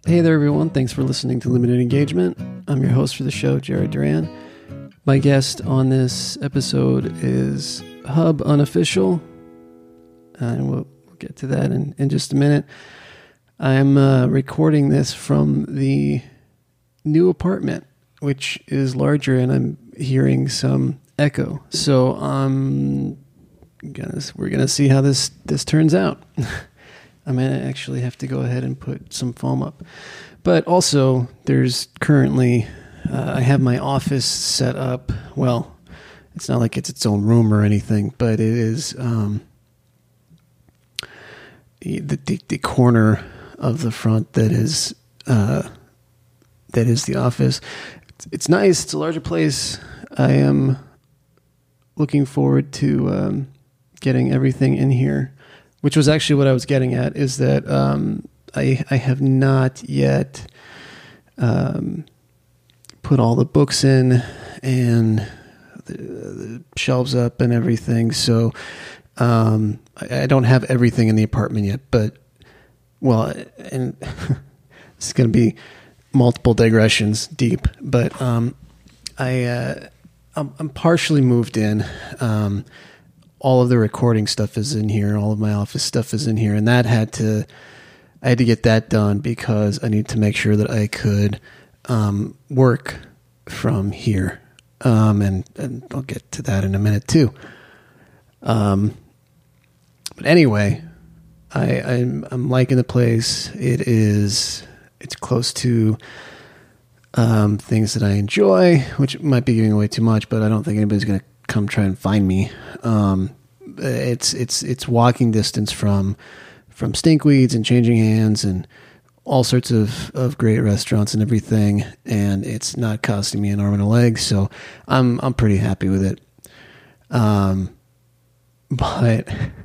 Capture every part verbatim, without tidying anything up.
Hey there, everyone. Thanks for listening to Limited Engagement. I'm your host for the show, Jared Duran. My guest on this episode is Hub Unofficial, and we'll, we'll get to that in, in just a minute. I'm uh, recording this from the new apartment, which is larger, and I'm hearing some echo. So um, gonna, we're going to see how this, this turns out. I might actually have to go ahead and put some foam up. But also, there's currently, uh, I have my office set up. Well, it's not like it's its own room or anything, but it is um, the, the the corner of the front that is uh, that is the office. It's, it's nice. It's a larger place. I am looking forward to um, getting everything in here. Which was actually what I was getting at, is that um, I I have not yet um, put all the books in and the, the shelves up and everything. So um, I, I don't have everything in the apartment yet. But, well, and this is going to be multiple digressions deep. But um, I, uh, I'm, I'm partially moved in. Um all of the recording stuff is in here. All of my office stuff is in here. And that had to, I had to get that done because I need to make sure that I could um, work from here. Um, and, and I'll get to that in a minute too. Um, but anyway, I, I'm, I'm liking the place. It is, it's close to um, things that I enjoy, which might be giving away too much, but I don't think anybody's going to come try and find me. Um, it's, it's, it's walking distance from, from Stinkweeds and Changing Hands and all sorts of, of great restaurants and everything. And it's not costing me an arm and a leg. So I'm, I'm pretty happy with it. Um, but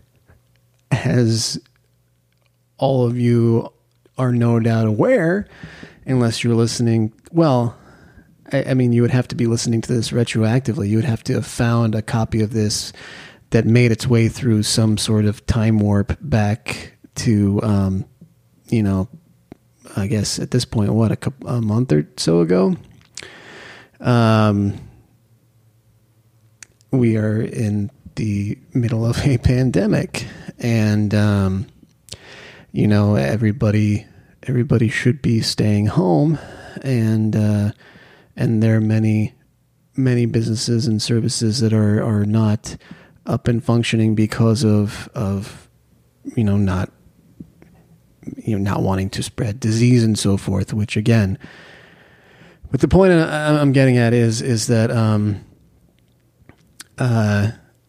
as all of you are no doubt aware, unless you're listening, well, I mean, you would have to be listening to this retroactively. You would have to have found a copy of this that made its way through some sort of time warp back to, um, you know, I guess at this point, what, a, couple, a month or so ago? Um, we are in the middle of a pandemic, and, um, you know, everybody, everybody should be staying home, and, uh, And there are many, many businesses and services that are, are not up and functioning because of, of, you know, not, you know, not wanting to spread disease and so forth, which again, but the point I'm getting at is, is that, um, uh,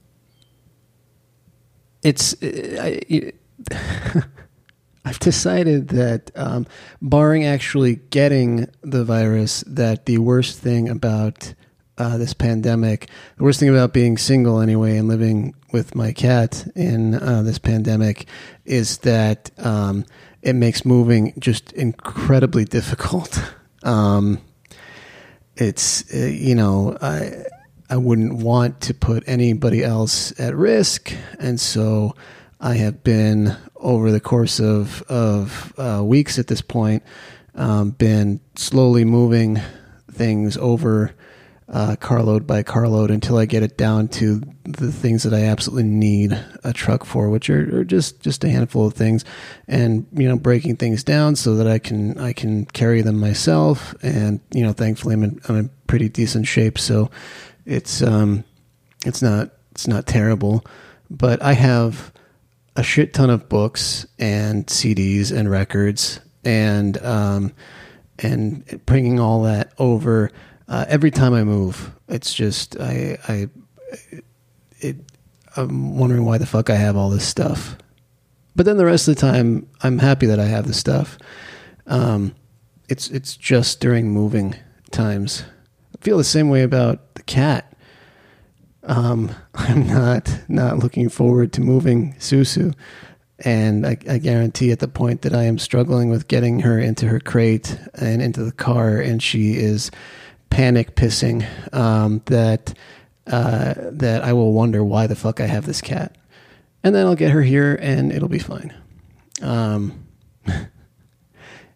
it's, I, it, I've decided that, um, barring actually getting the virus, that the worst thing about uh, this pandemic, the worst thing about being single anyway and living with my cat in uh, this pandemic is that um, it makes moving just incredibly difficult. um, it's, uh, you know, I, I wouldn't want to put anybody else at risk. And so I have been, over the course of, of uh, weeks at this point, um, been slowly moving things over uh, carload by carload until I get it down to the things that I absolutely need a truck for, which are, are just, just a handful of things, and, you know, breaking things down so that I can, I can carry them myself. And, you know, thankfully I'm in, I'm in pretty decent shape. So it's, um, it's not, it's not terrible, but I have a shit ton of books and C Ds and records, and um, and bringing all that over uh, every time I move. It's just I I it I'm wondering why the fuck I have all this stuff. But then the rest of the time, I'm happy that I have the stuff. Um, it's it's just during moving times. I feel the same way about the cat. Um, I'm not, not looking forward to moving Susu. And I, I guarantee at the point that I am struggling with getting her into her crate and into the car, and she is panic pissing, um, that, uh, that I will wonder why the fuck I have this cat. And then I'll get her here and it'll be fine. Um,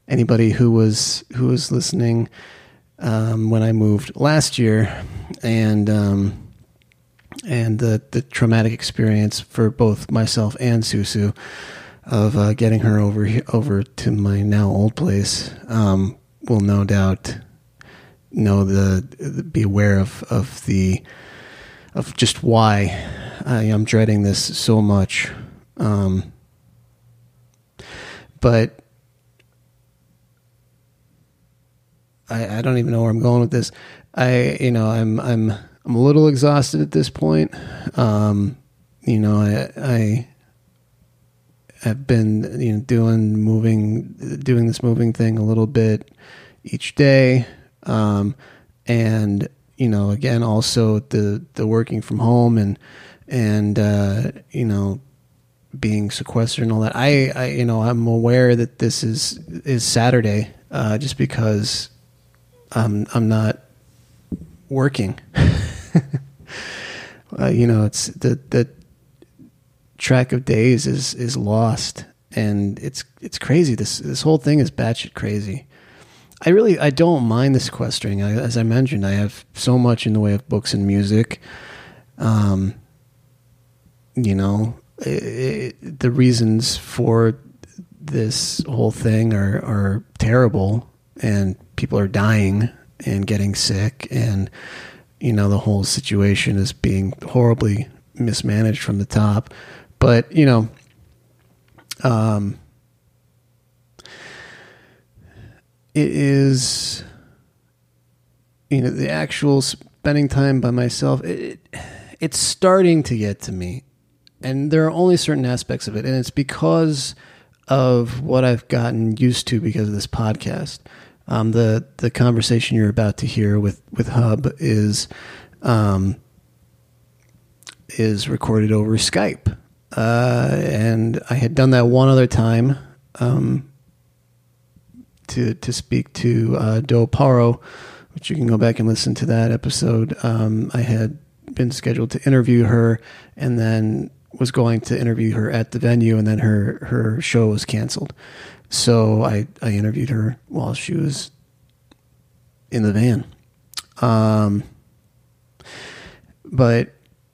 anybody who was who was listening um, when I moved last year, and um, and the the traumatic experience for both myself and Susu of uh, getting her over he- over to my now old place, um, will no doubt know the, the be aware of of the of just why I am dreading this so much. Um, but I, I don't even know where I'm going with this. I, you know, I'm, I'm, I'm a little exhausted at this point. Um, you know, I, I have been, you know, doing moving, doing this moving thing a little bit each day. Um, and, you know, again, also the, the working from home and, and, uh, you know, being sequestered and all that. I, I, you know, I'm aware that this is, is Saturday, uh, just because I'm, I'm not working. uh, you know, it's the, the track of days is, is lost, and it's, it's crazy. This, this whole thing is batshit crazy. I really, I don't mind the sequestering. I, as I mentioned, I have so much in the way of books and music. Um, you know, it, it, the reasons for this whole thing are, are terrible, and people are dying and getting sick, and, you know, the whole situation is being horribly mismanaged from the top. But, you know, um, it is, you know, the actual spending time by myself, it, it's starting to get to me. And there are only certain aspects of it. And it's because of what I've gotten used to because of this podcast. Um, the, the conversation you're about to hear with, with Hub is, um, is recorded over Skype. Uh, and I had done that one other time, um, to, to speak to, uh, Do Paro, which you can go back and listen to that episode. Um, I had been scheduled to interview her, and then was going to interview her at the venue, and then her, her show was canceled. So I, I interviewed her while she was in the van. Um, but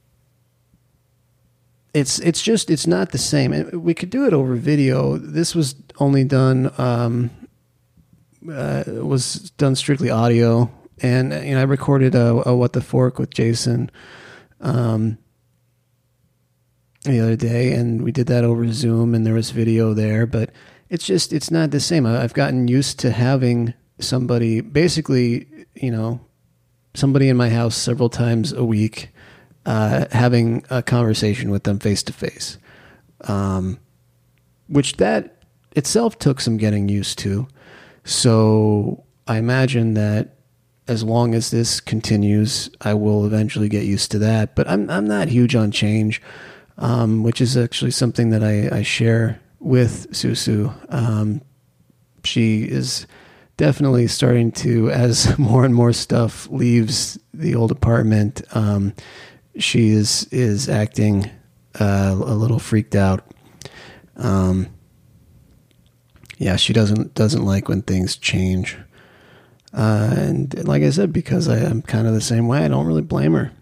it's, it's just, it's not the same. We could do it over video. This was only done, um, uh, was done strictly audio. And, you know, I recorded a, a What the Fork with Jason, um, the other day, and we did that over Zoom, and there was video there, but it's just, it's not the same. I've gotten used to having somebody, basically, you know, somebody in my house several times a week, uh, having a conversation with them face to face. Um, which that itself took some getting used to. So I imagine that as long as this continues, I will eventually get used to that, but I'm, I'm not huge on change. Um, which is actually something that I, I share with Susu. Um, she is definitely starting to, as more and more stuff leaves the old apartment, um, she is, is acting uh, a little freaked out. Um, yeah, she doesn't, doesn't like when things change. Uh, and like I said, because I am kind of the same way, I don't really blame her.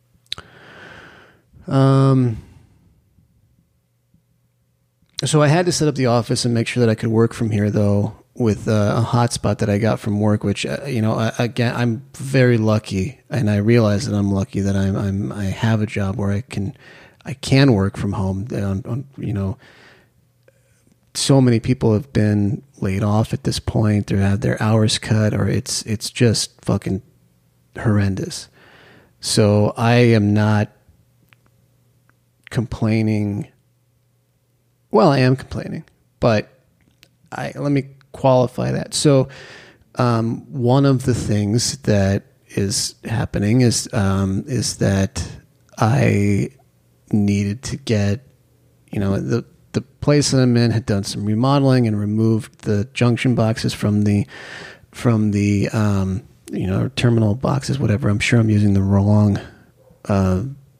Um, So I had to set up the office and make sure that I could work from here, though, with uh, a hotspot that I got from work, which, uh, you know, I, again, I'm very lucky, and I realize that I'm lucky that I'm, I'm, I have a job where I can, I can work from home. On, on, you know, so many people have been laid off at this point, or have their hours cut, or it's, it's just fucking horrendous. So I am not complaining. Well, I am complaining, but I, let me qualify that. So, um, one of the things that is happening is, um, is that I needed to get, you know, the, the place that I'm in had done some remodeling and removed the junction boxes from the, from the, um, you know, terminal boxes, whatever. I'm sure I'm using the wrong, uh,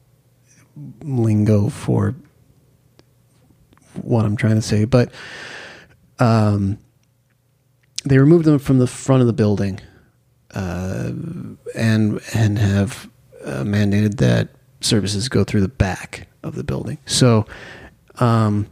lingo for what I'm trying to say, but, um, they removed them from the front of the building, uh, and and have uh, mandated that services go through the back of the building. So um,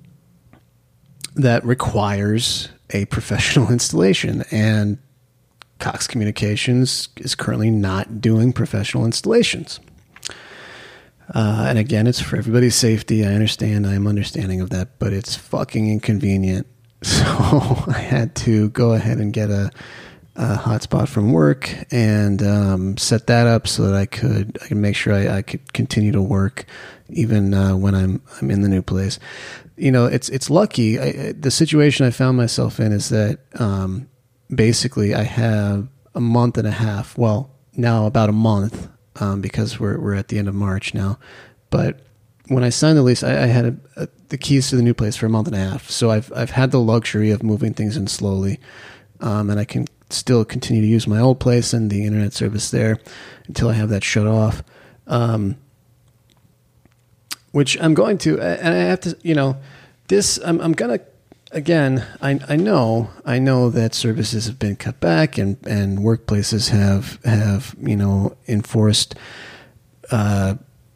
that requires a professional installation, and Cox Communications is currently not doing professional installations. Uh, and again, it's for everybody's safety. I understand. I am understanding of that, but it's fucking inconvenient. So I had to go ahead and get a, a hotspot from work and um, set that up so that I could I could make sure I, I could continue to work even uh, when I'm I'm in the new place. You know, it's it's lucky. I, the situation I found myself in is that um, basically I have a month and a half. Well, now about a month. Um, because we're we're at the end of March now, but when I signed the lease, I, I had a, a, the keys to the new place for a month and a half. So I've I've had the luxury of moving things in slowly, um, and I can still continue to use my old place and the internet service there until I have that shut off. Um, which I'm going to, and I have to, you know, this I'm I'm gonna. Again, I, I know I know that services have been cut back and, and workplaces have have you know enforced uh,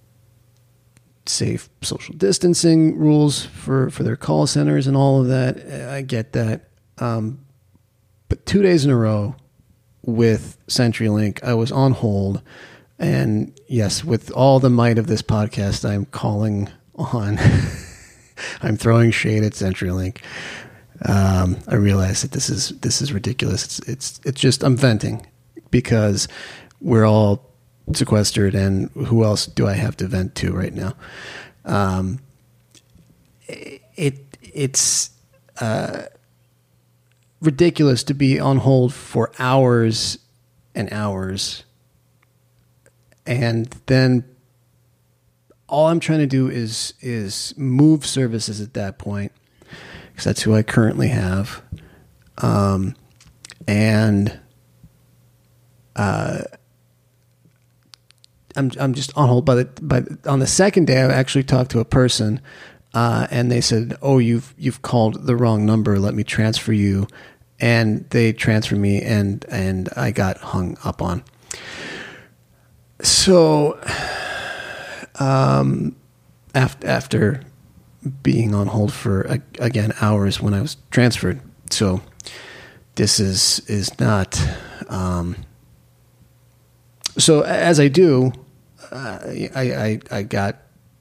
safe social distancing rules for, for their call centers and all of that. I get that, um, but two days in a row with CenturyLink, I was on hold, and yes, with all the might of this podcast, I'm calling on. I'm throwing shade at CenturyLink. Um, I realize that this is this is ridiculous. It's it's it's just I'm venting because we're all sequestered, and who else do I have to vent to right now? Um, it it's uh, ridiculous to be on hold for hours and hours, and then all I'm trying to do is is move services at that point, because that's who I currently have, um, and uh, I'm I'm just on hold. By the by, on the second day, I actually talked to a person, uh, and they said, "Oh, you've you've called the wrong number. Let me transfer you," and they transferred me, and and I got hung up on. So. Um, after, after being on hold for, again, hours when I was transferred. So this is, is not, um, so as I do, uh, I, I, I got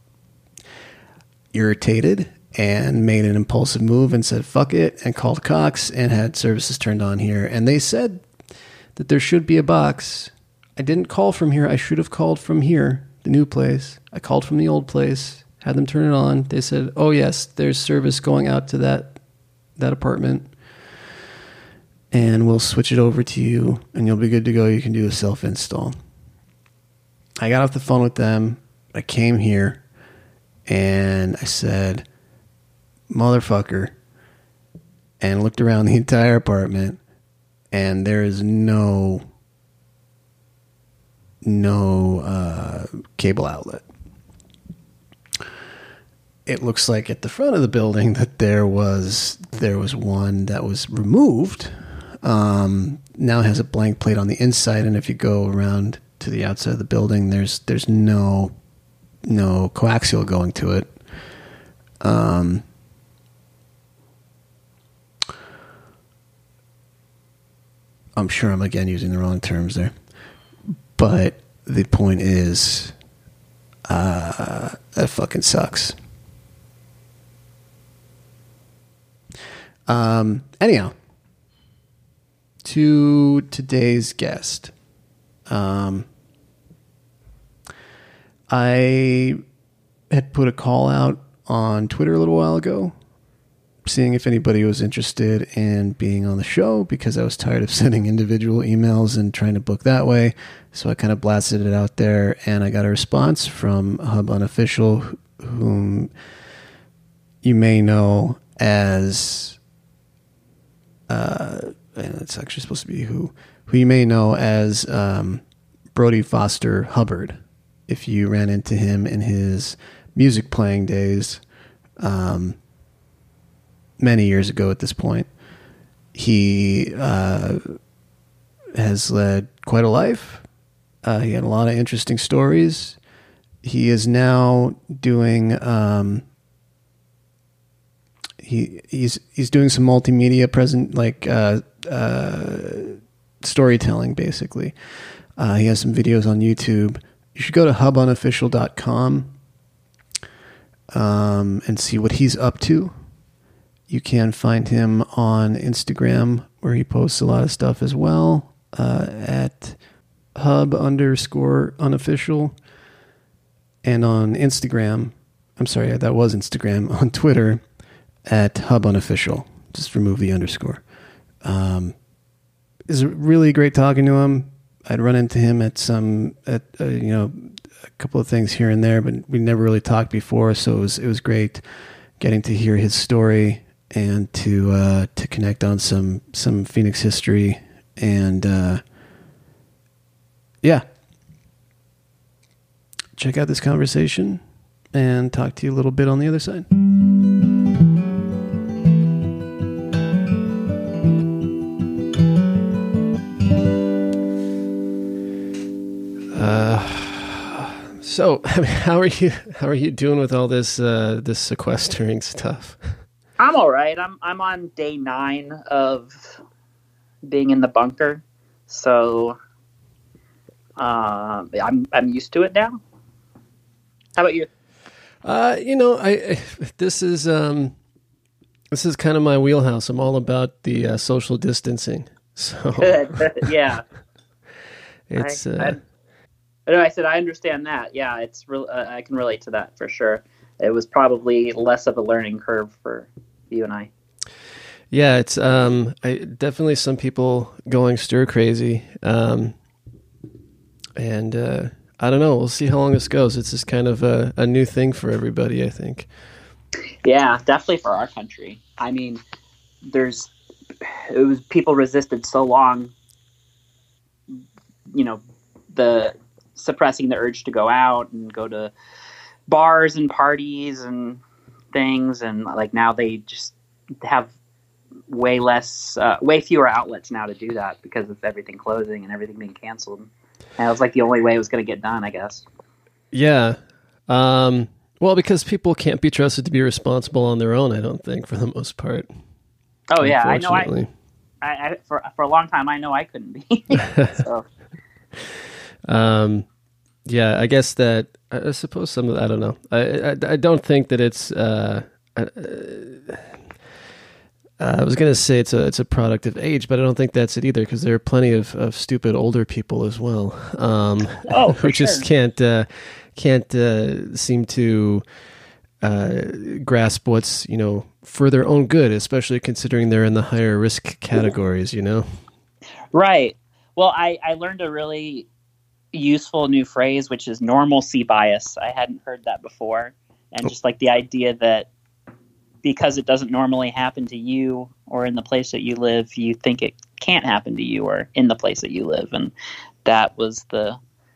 irritated and made an impulsive move and said, fuck it, and called Cox and had services turned on here. And they said that there should be a box. I didn't call from here. I should have called from here. The new place. I called from the old place, had them turn it on. They said, "Oh yes, there's service going out to that that apartment, and we'll switch it over to you, and you'll be good to go. You can do a self-install." I got off the phone with them. I came here, and I said, "Motherfucker," and looked around the entire apartment, and there is no. no uh, cable outlet. It looks like at the front of the building that there was there was one that was removed. Um, now it has a blank plate on the inside, and if you go around to the outside of the building, there's there's no no coaxial going to it. Um, I'm sure I'm again using the wrong terms there. But the point is, uh, that fucking sucks. Um, anyhow, to today's guest. Um, I had put a call out on Twitter a little while ago, seeing if anybody was interested in being on the show, because I was tired of sending individual emails and trying to book that way. So I kind of blasted it out there, and I got a response from Hub Unofficial, whom you may know as, uh, and it's actually supposed to be who, who you may know as um, Brody Foster Hubbard, if you ran into him in his music playing days, um, many years ago at this point. he uh, has led quite a life. Uh, he had a lot of interesting stories. He is now doing um, he he's he's doing some multimedia present like uh, uh, storytelling basically. Uh, he has some videos on YouTube. You should go to hub unofficial dot com um, and see what he's up to. You can find him on Instagram where he posts a lot of stuff as well uh, at hub underscore unofficial. And on Instagram, I'm sorry, that was Instagram, on Twitter at hub unofficial. Just remove the underscore. Um, it's really great talking to him. I'd run into him at some, at uh, you know, a couple of things here and there, but we never really talked before. So it was it was great getting to hear his story and to uh, to connect on some some Phoenix history and uh, yeah. Check out this conversation and talk to you a little bit on the other side. Uh, so, I mean, how are you? How are you doing with all this uh, this sequestering stuff? I'm all right. I'm I'm on day nine of being in the bunker, so uh, I'm I'm used to it now. How about you? Uh, you know, I, I this is um, this is kind of my wheelhouse. I'm all about the uh, social distancing. So Good. Yeah, it's. I, uh, I, I said I understand that. Yeah, it's real. Uh, I can relate to that for sure. It was probably less of a learning curve for you and I. Yeah, it's um, I, definitely some people going stir crazy, um, and. Uh, I don't know. We'll see how long this goes. It's just kind of a, a new thing for everybody, I think. Yeah, definitely for our country. I mean, there's it was people resisted so long, you know, the suppressing the urge to go out and go to bars and parties and things, and like now they just have way less, uh, way fewer outlets now to do that because of everything closing and everything being canceled. And it was like the only way it was going to get done, I guess. Yeah. Um, well, because people can't be trusted to be responsible on their own, I don't think, for the most part. Oh, yeah. I know. I, I, I for, for a long time, I know I couldn't be. so. um, yeah, I guess that, I suppose some of I don't know. I, I, I don't think that it's, uh, uh, Uh, I was going to say it's a it's a product of age, but I don't think that's it either because there are plenty of, of stupid older people as well, um, oh, who sure. just can't uh, can't uh, seem to uh, grasp what's you know for their own good, especially considering they're in the higher risk categories. You know, right? Well, I, I learned a really useful new phrase, which is normalcy bias. I hadn't heard that before, and just like the idea that. Because it doesn't normally happen to you or in the place that you live, you think it can't happen to you or in the place that you live. And that was the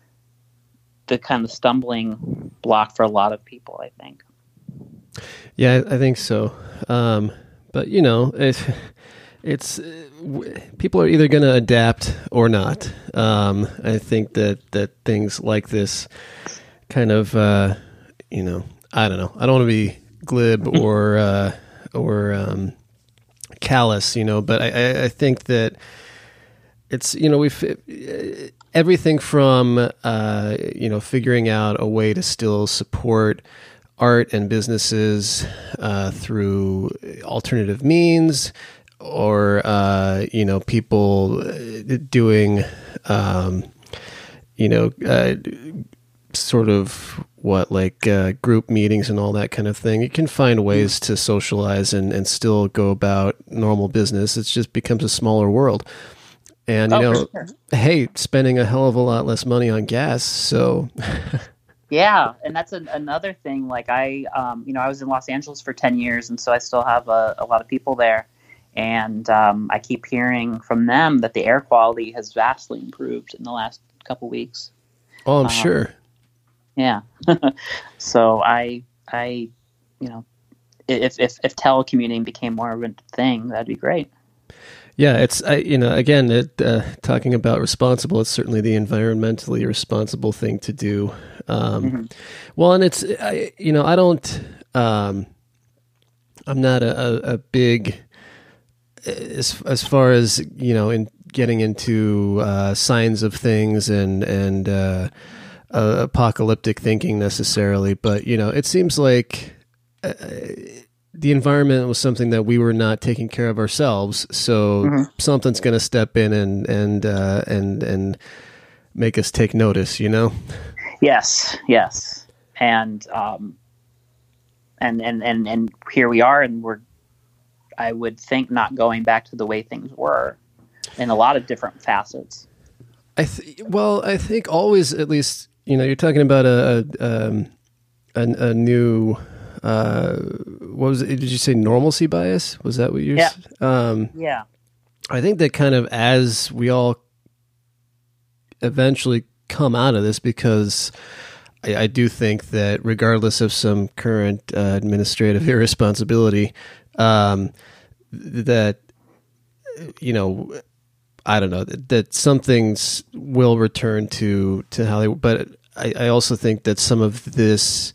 the kind of stumbling block for a lot of people, I think. Yeah, I think so. Um, but, you know, it, it's people are either going to adapt or not. Um, I think that, that things like this kind of, uh, you know, I don't know. I don't want to be glib or uh, or um, callous, you know, but I, I think that it's, you know, we've everything from, uh, you know, figuring out a way to still support art and businesses uh, through alternative means or, uh, you know, people doing, um, you know, uh, sort of what like uh, group meetings and all that kind of thing. You can find ways to socialize and, and still go about normal business. It just becomes a smaller world. And, you oh, know, sure. Hey, spending a hell of a lot less money on gas. So, yeah. And that's an, another thing. Like I, um, you know, I was in Los Angeles for ten years. And so I still have a, a lot of people there. And um, I keep hearing from them that the air quality has vastly improved in the last couple weeks. Oh, I'm um, sure. Yeah. so I, I, you know, if, if, if telecommuting became more of a thing, that'd be great. Yeah, it's I, you know again it, uh, talking about responsible. It's certainly the environmentally responsible thing to do. Um, Mm-hmm. Well, and it's I, you know I don't um, I'm not a, a, a big as as far as you know in getting into uh, signs of things and and uh, uh, apocalyptic thinking necessarily, but you know it seems like. Uh, the environment was something that we were not taking care of ourselves, so Mm-hmm. something's going to step in and and uh, and and make us take notice. You know. Yes, yes, and um, and and and and here we are, and we're, I would think, not going back to the way things were in a lot of different facets. I th- well, I think always, at least, you know, you're talking about a a, um, a, a new. Uh, what was it? Did you say normalcy bias? Was that what you're? Yeah. Um, Yeah. I think that kind of as we all eventually come out of this, because I, I do think that regardless of some current uh, administrative irresponsibility, um, that you know, I don't know that, that some things will return to to how they. But I, I also think that some of this.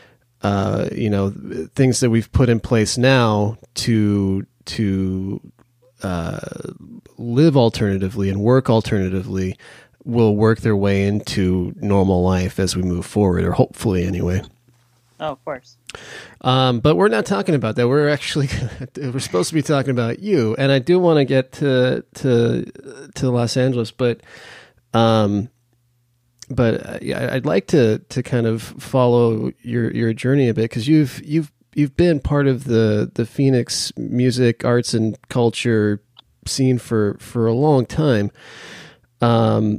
Uh, you know, things that we've put in place now to to uh, live alternatively and work alternatively will work their way into normal life as we move forward, or hopefully anyway. Oh, of course. Um, but we're not talking about that. We're actually we're supposed to be talking about you, and I do want to get to to to Los Angeles, but. Um, But uh, yeah, I'd like to to kind of follow your your journey a bit, because you've you've you've been part of the the Phoenix music, arts, and culture scene for for a long time, um,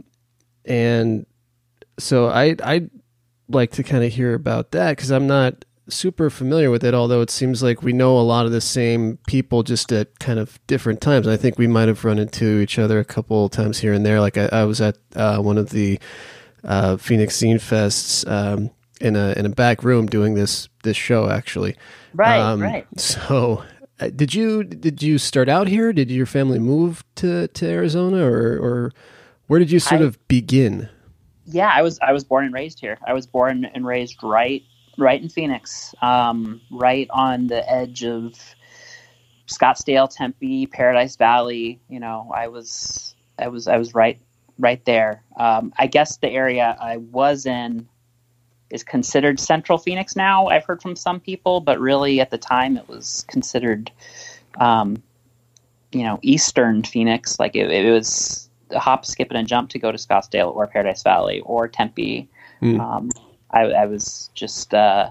and so I I'd like to kind of hear about that, because I'm not super familiar with it. Although it seems like we know a lot of the same people, just at kind of different times. I think we might have run into each other a couple times here and there. Like I, I was at uh, one of the Uh, Phoenix Scene Fests um, in a in a back room doing this this show, actually. Right, um, right. So, uh, did you did you start out here? Did your family move to, to Arizona, or or where did you sort I, of begin? Yeah, I was I was born and raised here. I was born and raised right right in Phoenix, um, right on the edge of Scottsdale, Tempe, Paradise Valley. You know, I was I was I was right. Right there. Um, I guess the area I was in is considered Central Phoenix now. I've heard from some people, but really at the time it was considered, um, you know, Eastern Phoenix. Like it, it was a hop, skip, and a jump to go to Scottsdale or Paradise Valley or Tempe. Mm. Um, I, I was just uh,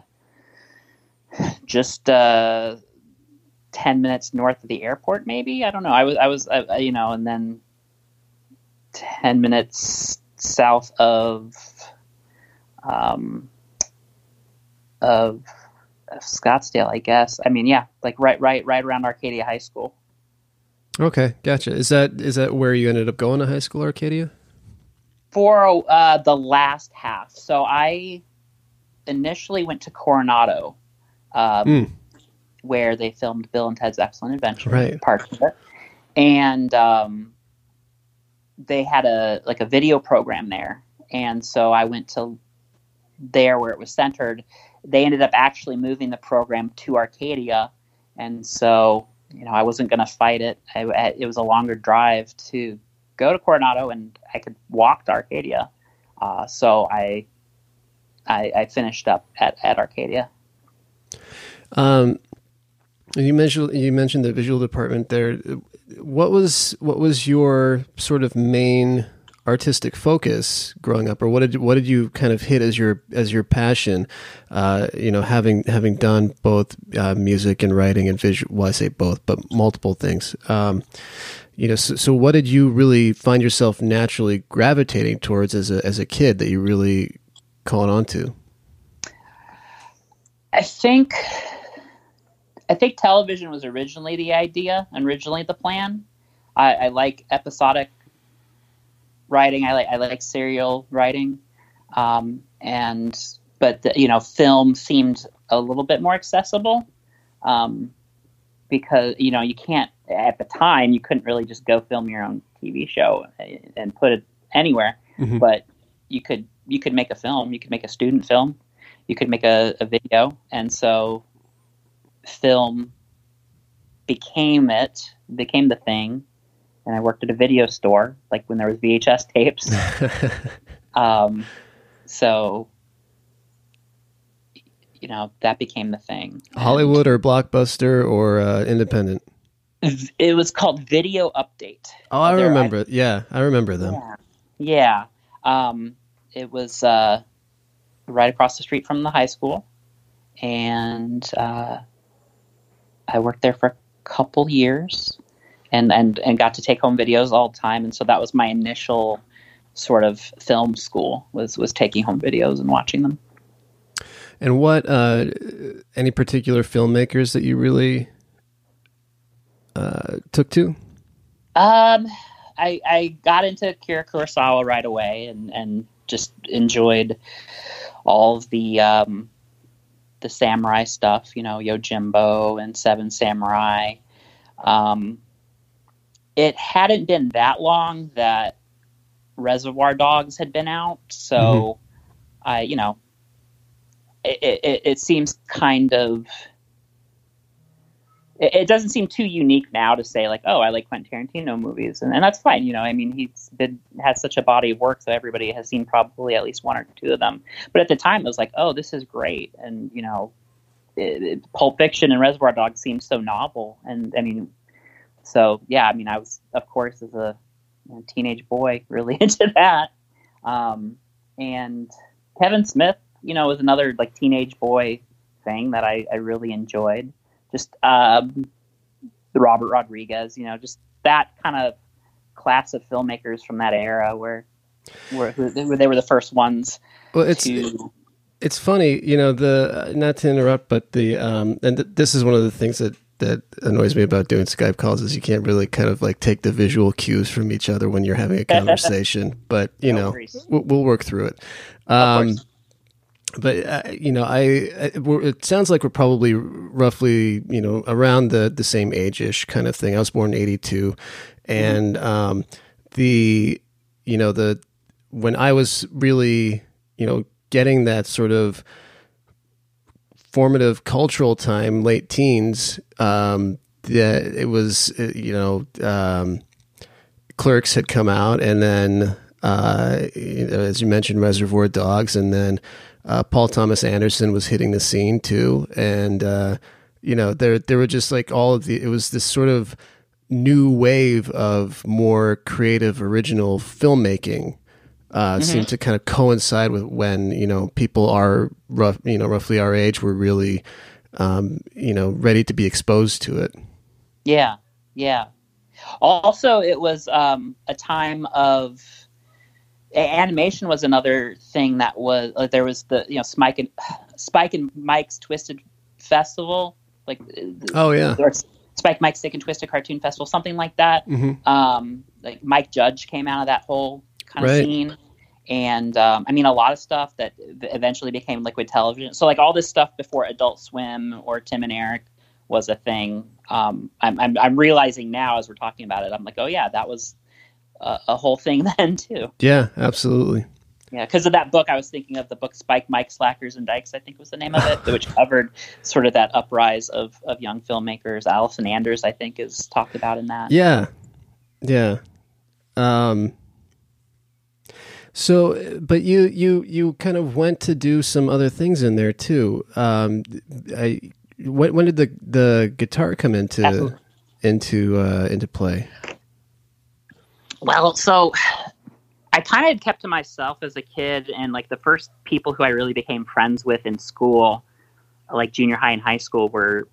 just uh, ten minutes north of the airport, maybe. I don't know. I was I was I, you know, and then. ten minutes south of um, of, of Scottsdale, I guess. I mean, yeah, like right, right, right around Arcadia High School. Okay, gotcha. Is that is that where you ended up going to high school, Arcadia? For uh, the last half. So I initially went to Coronado, um, mm. where they filmed Bill and Ted's Excellent Adventure, right. Part of it, and um, they had a like a video program there, and so I went to there where it was centered. They ended up actually moving the program to Arcadia, and so you know I wasn't going to fight it. I, it was a longer drive to go to Coronado, and I could walk to Arcadia. Uh, so I, I I finished up at, at Arcadia. Um, you mentioned you mentioned the visual department there. What was what was your sort of main artistic focus growing up, or what did what did you kind of hit as your as your passion? Uh, you know, having having done both uh, music and writing and visual. Well, I say both, but multiple things. Um, you know, so, so what did you really find yourself naturally gravitating towards as a as a kid that you really caught on to? I think. I think television was originally the idea, originally the plan. I, I like episodic writing. I like I like serial writing, um, and but the, you know, film seemed a little bit more accessible um, because you know you can't at the time, you couldn't really just go film your own T V show and put it anywhere, mm-hmm. but you could you could make a film. You could make a student film. You could make a, a video, and so film became it, became the thing. And I worked at a video store, like when there was V H S tapes. um, so, you know, that became the thing. Hollywood and, or Blockbuster or uh, independent? It was called Video Update. Oh, I there, remember. I, yeah, I remember them. Yeah. yeah. Um, it was uh, right across the street from the high school. And uh, I worked there for a couple years. And, and and got to take home videos all the time, and so that was my initial sort of film school was was taking home videos and watching them. And what uh, any particular filmmakers that you really uh, took to? Um, I I got into Akira Kurosawa right away, and, and just enjoyed all of the um, the samurai stuff, you know, Yojimbo and Seven Samurai. Um, It hadn't been that long that Reservoir Dogs had been out, so mm-hmm. I, you know, it, it, it seems kind of. It, it doesn't seem too unique now to say like, oh, I like Quentin Tarantino movies, and, and that's fine. You know, I mean, he's been has such a body of work, so everybody has seen probably at least one or two of them. But at the time, it was like, oh, this is great, and you know, it, it, Pulp Fiction and Reservoir Dogs seemed so novel, and I mean. So, yeah, I mean, I was, of course, as a you know, teenage boy, really into that. Um, and Kevin Smith, you know, was another, like, teenage boy thing that I, I really enjoyed. Just um, the Robert Rodriguez, you know, just that kind of class of filmmakers from that era where, where, where they were the first ones well, it's, to... It's funny, you know, the not to interrupt, but the, um, and th- this is one of the things that, that annoys me about doing Skype calls is you can't really kind of like take the visual cues from each other when you're having a conversation, but you no know, we'll, we'll work through it. Um, but uh, you know, I, I it sounds like we're probably roughly, you know, around the, the same age-ish kind of thing. I was born in eighty-two, and mm-hmm. um, the, you know, the, when I was really, you know, getting that sort of formative cultural time, late teens, um, that it was, you know, um, Clerks had come out, and then, uh, you know, as you mentioned, Reservoir Dogs, and then uh, Paul Thomas Anderson was hitting the scene too, and uh, you know, there there were just like all of the, it was this sort of new wave of more creative, original filmmaking. Uh, mm-hmm. Seemed to kind of coincide with when, you know, people are rough, you know, roughly our age were really, um, you know, ready to be exposed to it. Yeah, yeah. Also, it was um, a time of animation was another thing that was uh, there was the you know Spike and Spike and Mike's Twisted Festival, like oh yeah, or Spike Mike's Stick and Twisted Cartoon Festival, something like that. Mm-hmm. Um, like Mike Judge came out of that whole kind of right. scene. And um, I mean, a lot of stuff that eventually became Liquid Television. So, like all this stuff before Adult Swim or Tim and Eric was a thing. Um, I'm, I'm I'm realizing now as we're talking about it, I'm like, oh yeah, that was a, a whole thing then too. Yeah, absolutely. Yeah, because of that book, I was thinking of the book Spike, Mike, Slackers, and Dykes. I think was the name of it, which covered sort of that uprise of of young filmmakers. Allison Anders, I think, is talked about in that. Yeah, yeah. Um. So, but you, you, you kind of went to do some other things in there too. Um, I, when, when did the, the guitar come into, Absolutely. into, uh, into play? Well, so I kind of kept to myself as a kid, and like the first people who I really became friends with in school, like junior high and high school, were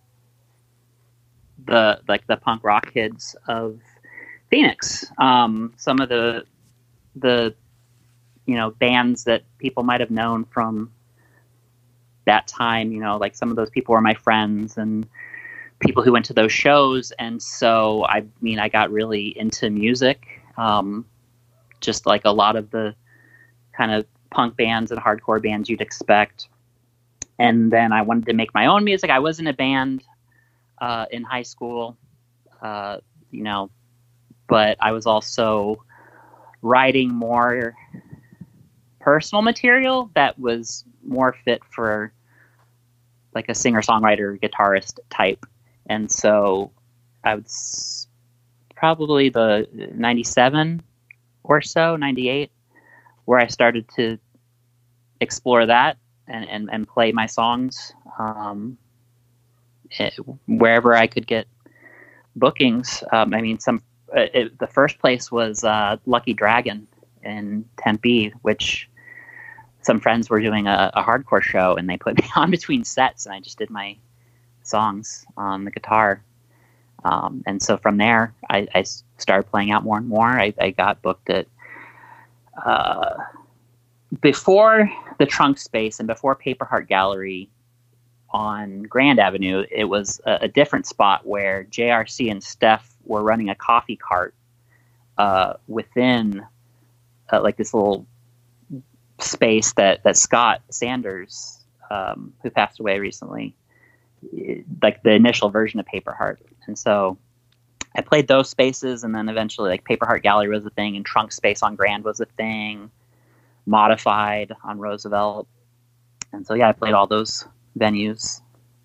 the, like the punk rock kids of Phoenix. Um, some of the, the, you know, bands that people might have known from that time, you know, like some of those people were my friends and people who went to those shows. And so, I mean, I got really into music, um, just like a lot of the kind of punk bands and hardcore bands you'd expect. And then I wanted to make my own music. I was in a band uh, in high school uh, you know, but I was also writing more personal material that was more fit for like a singer-songwriter, guitarist type. And so I would s- probably the ninety-seven or so, ninety-eight, where I started to explore that and, and, and play my songs um, it, wherever I could get bookings. Um, I mean, some uh, it, the first place was uh, Lucky Dragon in Tempe, which some friends were doing a, a hardcore show, and they put me on between sets, and I just did my songs on the guitar. Um, and so from there, I, I started playing out more and more. I, I got booked at uh, before the Trunk Space and before Paper Heart Gallery on Grand Avenue. It was a, a different spot where J R C and Steph were running a coffee cart uh, within uh, like this little space that, that Scott Sanders, um, who passed away recently, like the initial version of Paper Heart. And so I played those spaces, and then eventually like Paper Heart Gallery was a thing, and Trunk Space on Grand was a thing, Modified on Roosevelt. And so, yeah, I played all those venues.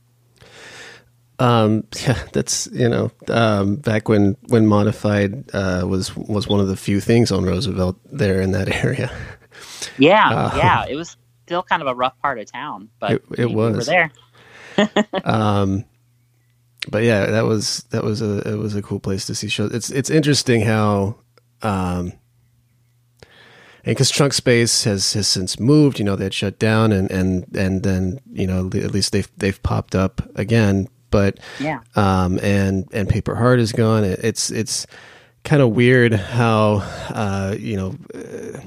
Um, yeah, that's, you know, um, back when, when Modified, uh, was, was one of the few things on Roosevelt there in that area. Yeah. Uh, yeah. It was still kind of a rough part of town, but it, it we, was we were there. um, but yeah, that was, that was a, it was a cool place to see shows. It's, it's interesting how, um, and because Trunk Space has, has since moved, you know, they had shut down, and, and, and then, you know, at least they've, they've popped up again, but, yeah. um, and, and Paper Heart is gone. It, it's, it's kind of weird how, uh, you know, uh,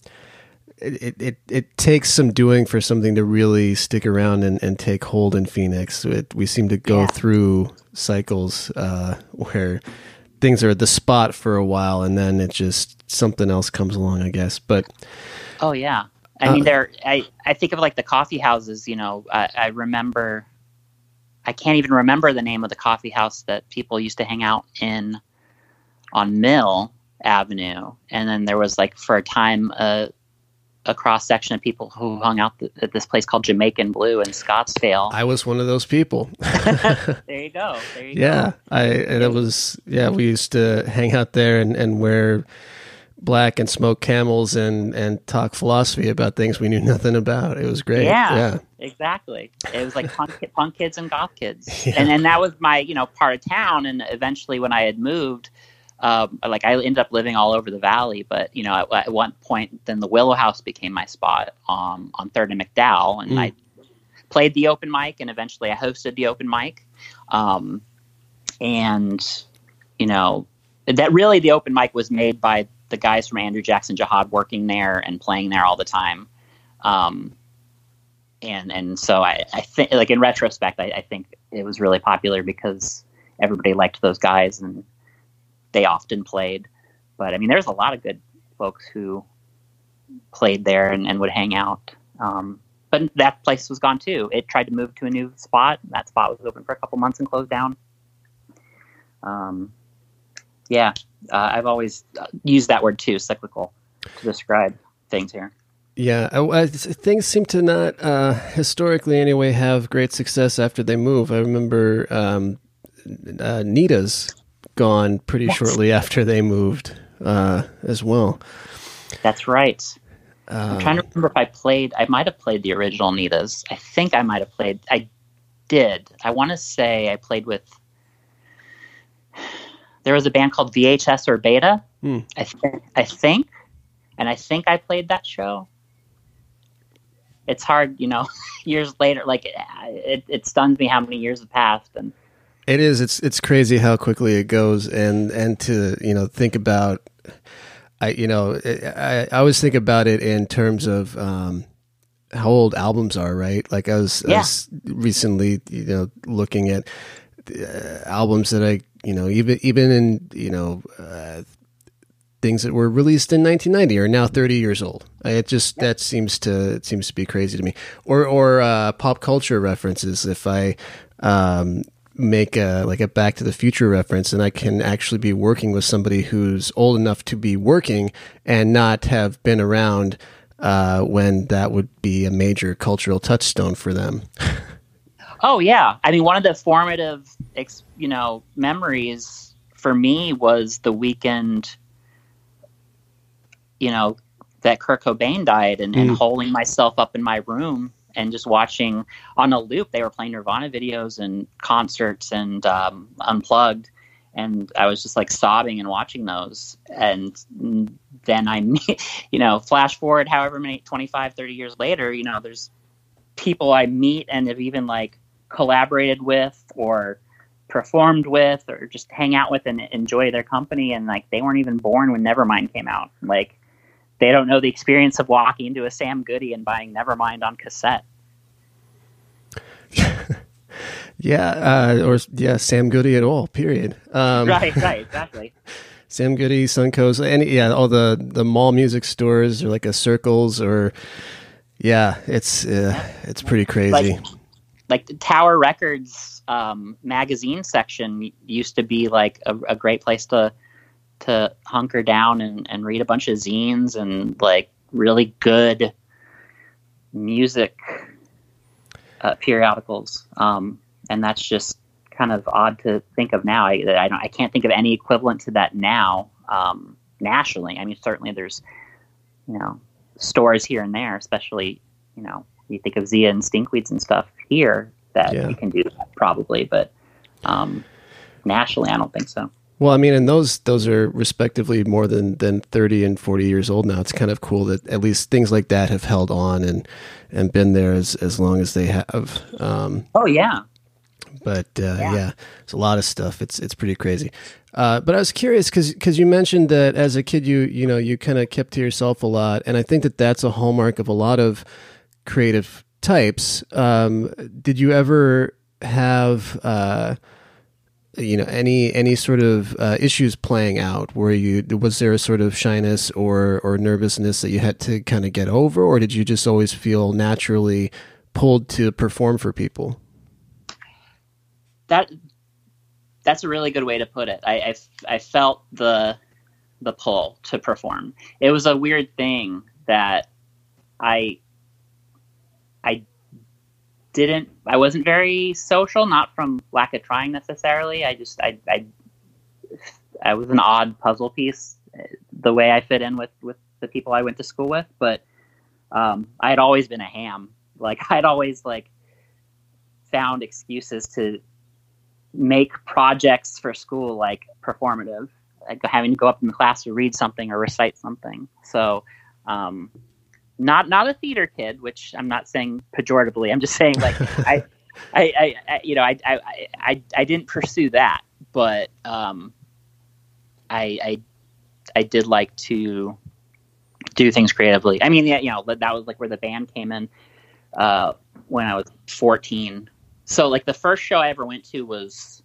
It, it it takes some doing for something to really stick around and, and take hold in Phoenix. It, we seem to go yeah. through cycles uh, where things are at the spot for a while, and then it just something else comes along, I guess. But oh yeah, I uh, mean, there. I I think of like the coffee houses. You know, I, I remember. I can't even remember the name of the coffee house that people used to hang out in on Mill Avenue, and then there was like for a time a. a cross section of people who hung out th- at this place called Jamaican Blue in Scottsdale. I was one of those people. There you go. There you yeah, go. I and it was yeah. We used to hang out there and, and wear black and smoke Camels and, and talk philosophy about things we knew nothing about. It was great. Yeah, yeah. exactly. It was like punk, punk kids and goth kids, Yeah. and and that was my you know part of town. And eventually, when I had moved. Um, like I ended up living all over the valley, but you know, at, at one point, then the Willow House became my spot um, on Third and McDowell, and mm. I played the open mic, and eventually I hosted the open mic. Um, and you know, that really the open mic was made by the guys from Andrew Jackson Jihad working there and playing there all the time. Um, and and so I, I think, like in retrospect, I, I think it was really popular because everybody liked those guys and. They often played, but I mean, there's a lot of good folks who played there and, and would hang out. Um, but that place was gone too. It tried to move to a new spot. That spot was open for a couple months and closed down. Um, yeah, uh, I've always used that word too, cyclical, to describe things here. Yeah, I, I, things seem to not, uh, historically anyway, have great success after they move. I remember um, uh, Nita's gone pretty yes. shortly after they moved uh, as well. That's right. Um, I'm trying to remember if I played, I might have played the original Nitas. I think I might have played, I did. I want to say I played with, there was a band called V H S or Beta, hmm. I, th- I think, and I think I played that show. It's hard, you know, years later, like it, it stuns me how many years have passed. And It is. It's it's crazy how quickly it goes, and, and to you know think about, I you know I, I always think about it in terms of um, how old albums are, right? Like I was, yeah. I was recently you know looking at uh, albums that I you know even even in you know uh, things that were released in nineteen ninety are now thirty years old. It just yeah. that seems to it seems to be crazy to me. Or or uh, pop culture references. If I um, make a like a Back to the Future reference, and I can actually be working with somebody who's old enough to be working and not have been around uh, when that would be a major cultural touchstone for them. Oh yeah, I mean, one of the formative, you know, memories for me was the weekend, you know, that Kurt Cobain died, and, and mm. holding myself up in my room and just watching on a loop. They were playing Nirvana videos and concerts and um, Unplugged. And I was just like sobbing and watching those. And then I, you know, flash forward however many, twenty-five, thirty years later, you know, there's people I meet and have even like collaborated with or performed with or just hang out with and enjoy their company. And like, they weren't even born when Nevermind came out. Like, they don't know the experience of walking into a Sam Goody and buying Nevermind on cassette. yeah, uh, or yeah, Sam Goody at all. Period. Um, right, right, exactly. Sam Goody, Suncoast, any yeah, all the the mall music stores or like a Circles or yeah, it's uh, it's pretty crazy. Like, like the Tower Records um, magazine section used to be like a, a great place to. to hunker down and, and read a bunch of zines and like really good music uh, periodicals. Um, and that's just kind of odd to think of now. I, I don't, I can't think of any equivalent to that now um, nationally. I mean, certainly there's, you know, stores here and there, especially, you know, you think of Zia and Stinkweeds and stuff here that yeah. you can do that probably, but um, nationally, I don't think so. Well, I mean, and those those are respectively more than, than thirty and forty years old now. It's kind of cool that at least things like that have held on and, and been there as, as long as they have. Um, oh, yeah. But, uh, yeah. yeah, it's a lot of stuff. It's it's pretty crazy. Uh, but I was curious because you mentioned that as a kid, you you know, you kind of kept to yourself a lot. And I think that that's a hallmark of a lot of creative types. Um, did you ever have... Uh, you know, any any sort of uh, issues playing out where you was there a sort of shyness or or nervousness that you had to kind of get over, or did you just always feel naturally pulled to perform for people? That that's a really good way to put it. I I, I felt the the pull to perform. It was a weird thing that I I didn't I wasn't very social, not from lack of trying necessarily. I just I I, I was an odd puzzle piece the way I fit in with, with the people I went to school with, but um, I had always been a ham. Like I'd always like found excuses to make projects for school like performative, like having to go up in the class to read something or recite something. So um Not not a theater kid, which I'm not saying pejoratively. I'm just saying like I, I, I, I, you know, I, I, I, I didn't pursue that, but um, I, I, I did like to do things creatively. I mean, yeah, you know, that was like where the band came in uh, when I was fourteen. So like the first show I ever went to was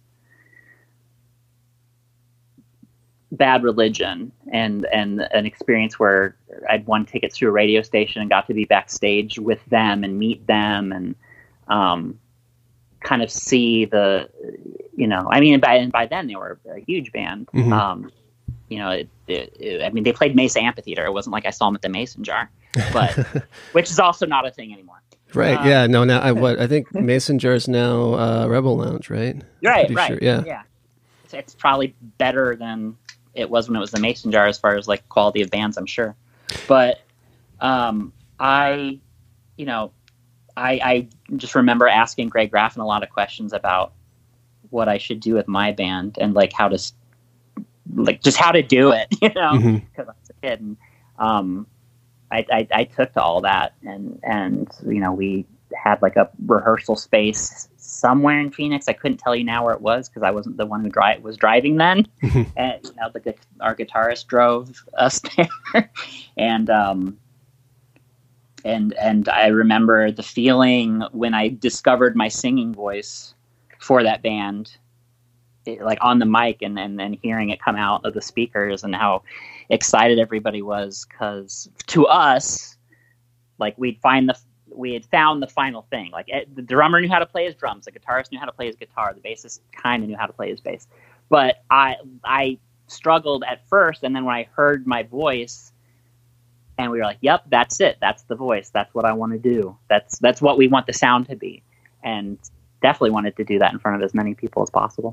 Bad Religion, and and an experience where I'd won tickets to a radio station and got to be backstage with them and meet them and um, kind of see the, you know, I mean, by and by then they were a huge band. Mm-hmm. Um, you know, it, it, it, I mean, they played Mesa Amphitheater. It wasn't like I saw them at the Mason Jar, but which is also not a thing anymore. Right. Um, yeah. No. Now, I what I think Mason Jar is now uh, Rebel Lounge, right? Right. Right. Sure. Yeah. Yeah. It's, it's probably better than it was when it was the Mason Jar as far as like quality of bands, I'm sure. But um, I, you know, I, I just remember asking Greg Graffin a lot of questions about what I should do with my band and like how to, like just how to do it, you know, because mm-hmm. I was a kid. And um, I, I, I took to all that, and and you know, we had like a rehearsal space somewhere in Phoenix. I couldn't tell you now where it was because I wasn't the one who dri- was driving then. And you know, the our guitarist drove us there, and um, and and I remember the feeling when I discovered my singing voice for that band, it, like on the mic, and and then hearing it come out of the speakers, and how excited everybody was, because to us, like we'd find the we had found the final thing. Like it, the drummer knew how to play his drums, the guitarist knew how to play his guitar, the bassist kind of knew how to play his bass. But I I struggled at first, and then when I heard my voice, and we were like, "Yep, that's it. That's the voice. That's what I want to do. That's that's what we want the sound to be." And definitely wanted to do that in front of as many people as possible.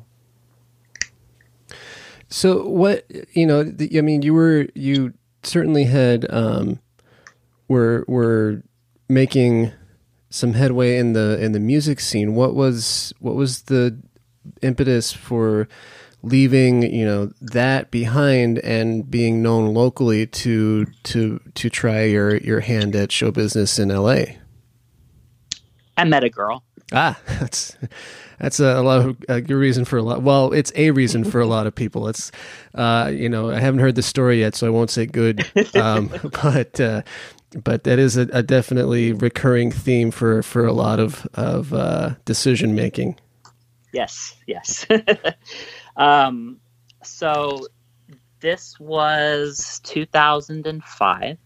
So what, you know, I mean, you were, you certainly had, um, were, were making some headway in the, in the music scene. What was, what was the impetus for leaving, you know, that behind and being known locally to, to, to try your, your hand at show business in L A? I met a girl. Ah, that's that's a, a lot of a good reason for a lot. Well, it's a reason for a lot of people. It's, uh, you know, I haven't heard the story yet, so I won't say good. Um, but uh, but that is a, a definitely recurring theme for, for a lot of of uh, decision making. Yes, yes. um, so this was two thousand five,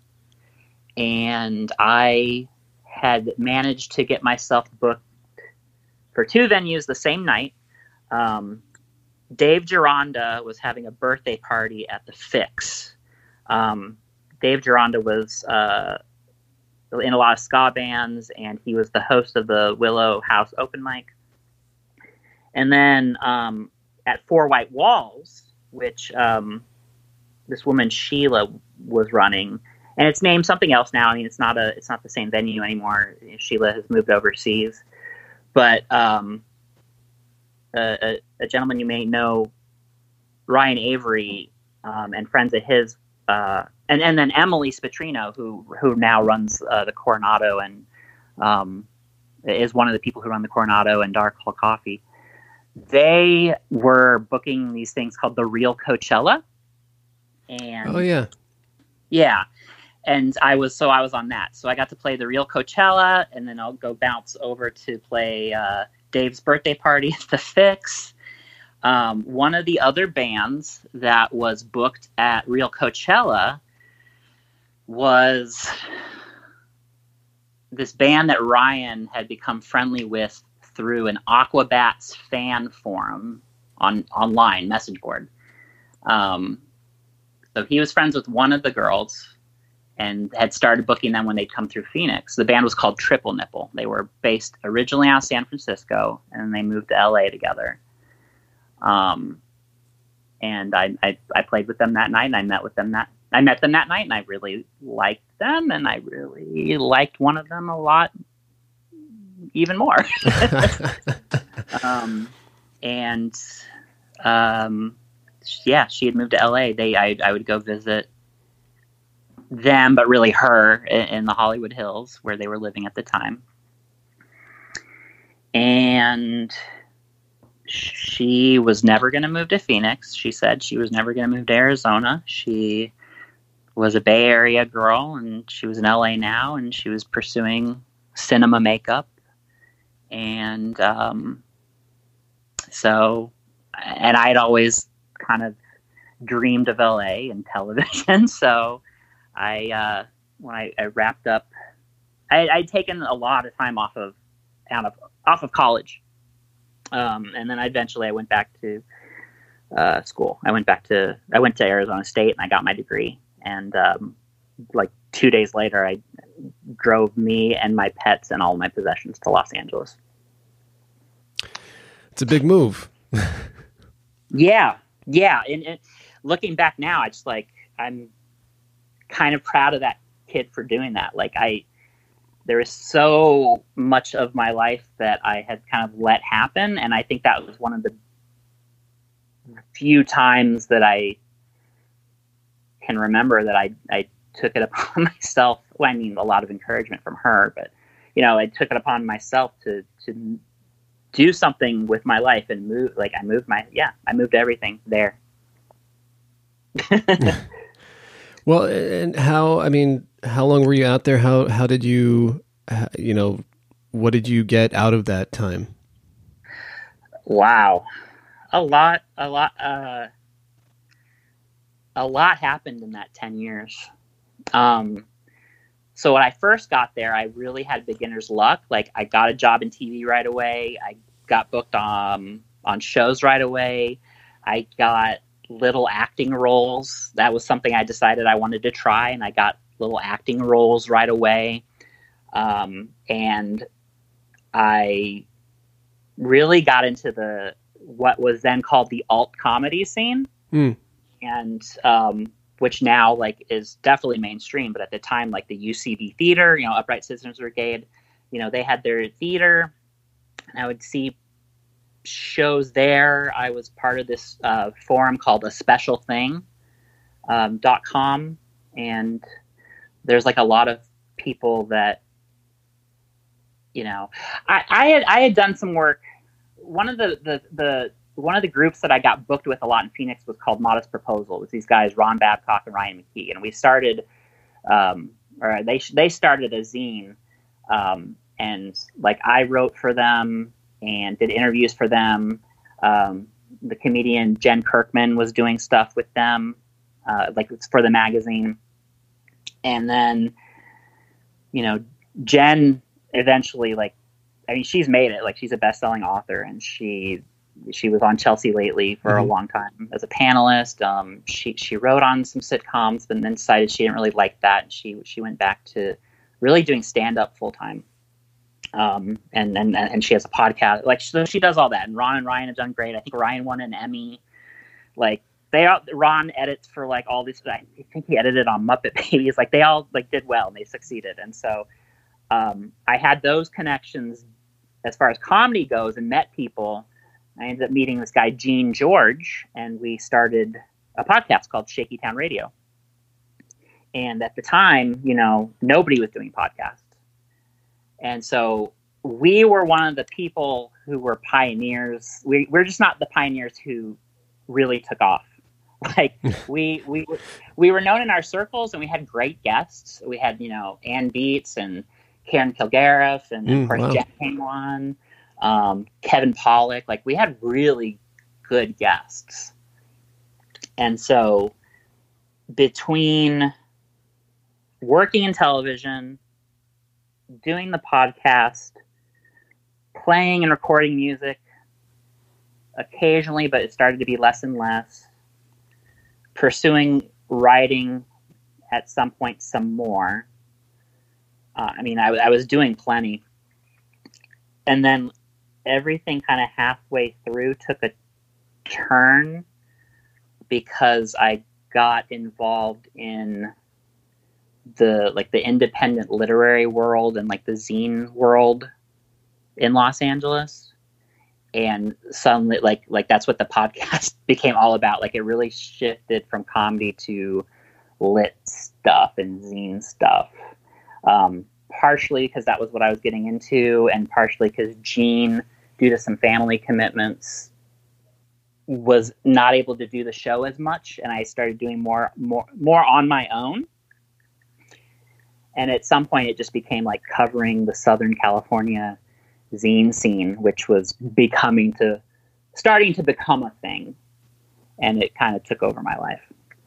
and I had managed to get myself booked for two venues the same night. Um, Dave Gironda was having a birthday party at the Fix. Um, Dave Gironda was uh, in a lot of ska bands, and he was the host of the Willow House open mic. And then um, at Four White Walls, which um, this woman Sheila was running, and it's named something else now. I mean, it's not a, it's not the same venue anymore. Sheila has moved overseas, but um, a, a, a gentleman you may know, Ryan Avery, um, and friends of his, uh, and and then Emily Spatrino, who who now runs uh, the Coronado and um, is one of the people who run the Coronado and Dark Hole Coffee. They were booking these things called the Real Coachella, and oh yeah, yeah. And I was, so I was on that. So I got to play the Real Coachella, and then I'll go bounce over to play uh, Dave's birthday party at the Fix. Um, one of the other bands that was booked at Real Coachella was this band that Ryan had become friendly with through an Aquabats fan forum on online message board. Um, so he was friends with one of the girls and had started booking them when they'd come through Phoenix. The band was called Triple Nipple. They were based originally out of San Francisco, and they moved to L A together. Um, and I, I, I played with them that night, and I met with them that, I met them that night, and I really liked them, and I really liked one of them a lot, even more. um, and, um, yeah, she had moved to L A. They, I, I would go visit them, but really her, in, in the Hollywood Hills where they were living at the time. And she was never going to move to Phoenix. She said she was never going to move to Arizona. She was a Bay Area girl, and she was in L A now, and she was pursuing cinema makeup. And um, so, and I'd always kind of dreamed of L A and television. So I, uh, when I, I wrapped up, I, I'd taken a lot of time off of, out of, off of college. Um, and then eventually I went back to uh, school. I went back to, I went to Arizona State, and I got my degree. And um, like two days later, I drove me and my pets and all my possessions to Los Angeles. It's a big move. Yeah. Yeah. And, and looking back now, I just like, I'm kind of proud of that kid for doing that. Like I, there is so much of my life that I had kind of let happen. And I think that was one of the few times that I can remember that I, I took it upon myself. Well, I mean, a lot of encouragement from her, but you know, I took it upon myself to, to do something with my life and move. Like I moved my, yeah, I moved everything there. Well, and how, I mean, how long were you out there? How, how did you, you know, what did you get out of that time? Wow. A lot, a lot, uh, a lot happened in that ten years. Um, so when I first got there, I really had beginner's luck. Like I got a job in T V right away. I got booked on on shows right away. I got little acting roles. That was something I decided I wanted to try, and I got little acting roles right away. Um, and I really got into the what was then called the alt comedy scene, mm. and um, which now like is definitely mainstream. But at the time, like the U C B Theater, you know, Upright Citizens Brigade, you know, they had their theater, and I would see shows there. I was part of this uh, forum called a special thing um, dot com, and there's like a lot of people that, you know, I, I had I had done some work. One of the, the the one of the groups that I got booked with a lot in Phoenix was called Modest Proposal. It was these guys Ron Babcock and Ryan McKee, and we started, um, or they they started a zine, um, and like I wrote for them and did interviews for them. Um, the comedian Jen Kirkman was doing stuff with them, uh, like for the magazine. And then, you know, Jen eventually, like, I mean, she's made it. Like, she's a best-selling author, and she she was on Chelsea Lately for mm-hmm. a long time as a panelist. Um, she she wrote on some sitcoms, but then decided she didn't really like that. And she she went back to really doing stand-up full-time. Um, and, and, and she has a podcast, like, so she does all that. And Ron and Ryan have done great. I think Ryan won an Emmy. Like, they all, Ron edits for like all these, I think he edited on Muppet Babies. Like, they all like did well and they succeeded. And so, um, I had those connections as far as comedy goes and met people. I ended up meeting this guy, Gene George, and we started a podcast called Shaky Town Radio. And at the time, you know, nobody was doing podcasts. And so we were one of the people who were pioneers. We, we're just not the pioneers who really took off. Like we, we, we were known in our circles, and we had great guests. We had, you know, Ann Beats and Karen Kilgariff, and mm, of course, wow. Jeff came on, um, Kevin Pollak. Like, we had really good guests. And so between working in television, doing the podcast, playing and recording music occasionally, but it started to be less and less, pursuing writing at some point some more. Uh, I mean, I, I was doing plenty. And then everything kind of halfway through took a turn because I got involved in the like the independent literary world and like the zine world in Los Angeles. And suddenly like like that's what the podcast became all about. Like, it really shifted from comedy to lit stuff and zine stuff. Um, partially because that was what I was getting into, and partially because Gene, due to some family commitments, was not able to do the show as much, and I started doing more more more on my own. And at some point, it just became like covering the Southern California zine scene, which was becoming to, starting to become a thing. And it kind of took over my life.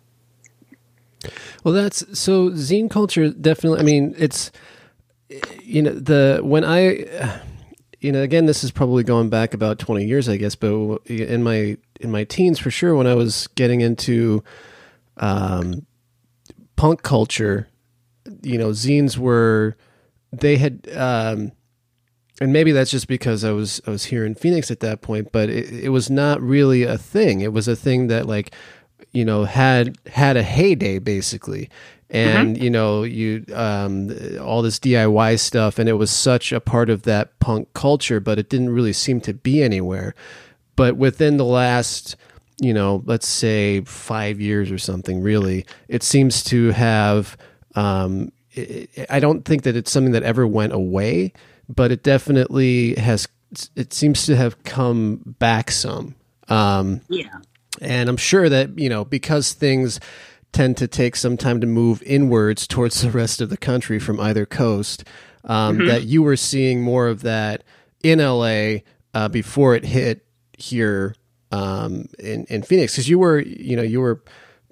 Well, that's, so zine culture definitely, I mean, it's, you know, the, when I, you know, again, this is probably going back about twenty years, I guess, but in my, in my teens, for sure, when I was getting into um, punk culture, you know, zines were, they had, um, and maybe that's just because I was, I was here in Phoenix at that point, but it, it was not really a thing. It was a thing that, like, you know, had, had a heyday basically. And, mm-hmm. you know, you, um, all this D I Y stuff, and it was such a part of that punk culture, but it didn't really seem to be anywhere. But within the last, you know, let's say five years or something, really, it seems to have, Um, it, I don't think that it's something that ever went away, but it definitely has, it seems to have come back some. Um, yeah. And I'm sure that, you know, because things tend to take some time to move inwards towards the rest of the country from either coast, um, mm-hmm. that you were seeing more of that in L A uh, before it hit here um, in, in Phoenix. Because you were, you know, you were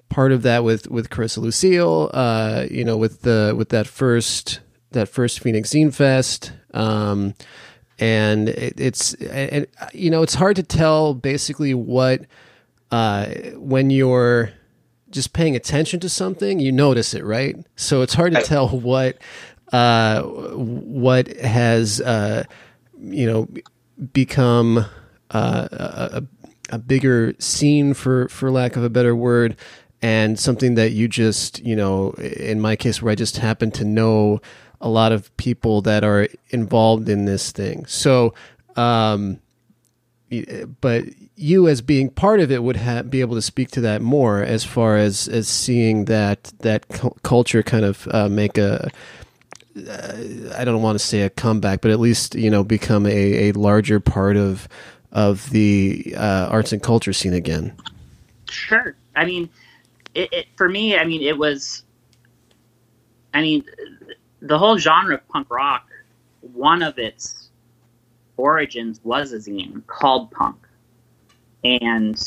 part of that with with Carissa Lucille. Uh, you know, with the with that first that first Phoenix Zine Fest. Um, and it, it's and you know it's hard to tell basically what uh, when you're just paying attention to something, you notice it, right? So it's hard to tell what uh, what has uh, you know become uh, a, a bigger scene, for for lack of a better word, and something that you just, you know, in my case where I just happen to know a lot of people that are involved in this thing. So, um, but you as being part of it would ha- be able to speak to that more as far as, as seeing that, that cu- culture kind of uh, make a, uh, I don't want to say a comeback, but at least, you know, become a, a larger part of, of the uh, arts and culture scene again. Sure. I mean, it, it, for me, I mean, it was, I mean, the whole genre of punk rock, one of its origins was a zine called Punk. And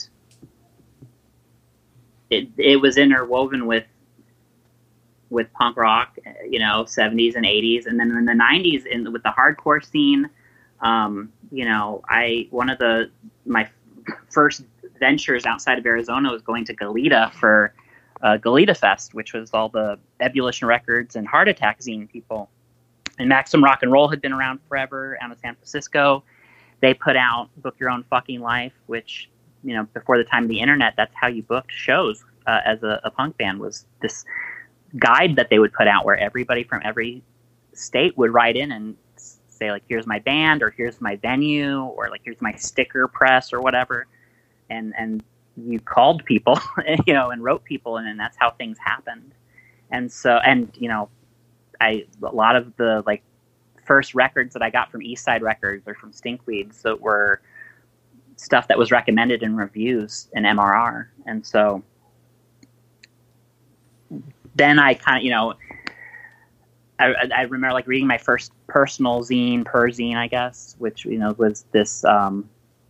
it it was interwoven with with punk rock, you know, seventies and eighties. And then in the nineties, in, with the hardcore scene, um, you know, I one of the my first ventures outside of Arizona was going to Goleta for Uh, Goleta Fest, which was all the Ebullition Records and Heart Attack zine people. And Maximum Rock and Roll had been around forever out of San Francisco. They put out Book Your Own Fucking Life, which, you know, before the time of the internet, that's how you booked shows uh, as a, a punk band, was this guide that they would put out where everybody from every state would write in and say, like, here's my band, or here's my venue, or like, here's my sticker press or whatever. And, and, you called people, you know, and wrote people, and, and that's how things happened. And so, and, you know, I, a lot of the like first records that I got from East Side Records or from Stinkweeds that were stuff that was recommended in reviews in M R R. And so then I kind of, you know, I, I remember like reading my first personal zine, Perzine, I guess, which, you know, was this, um,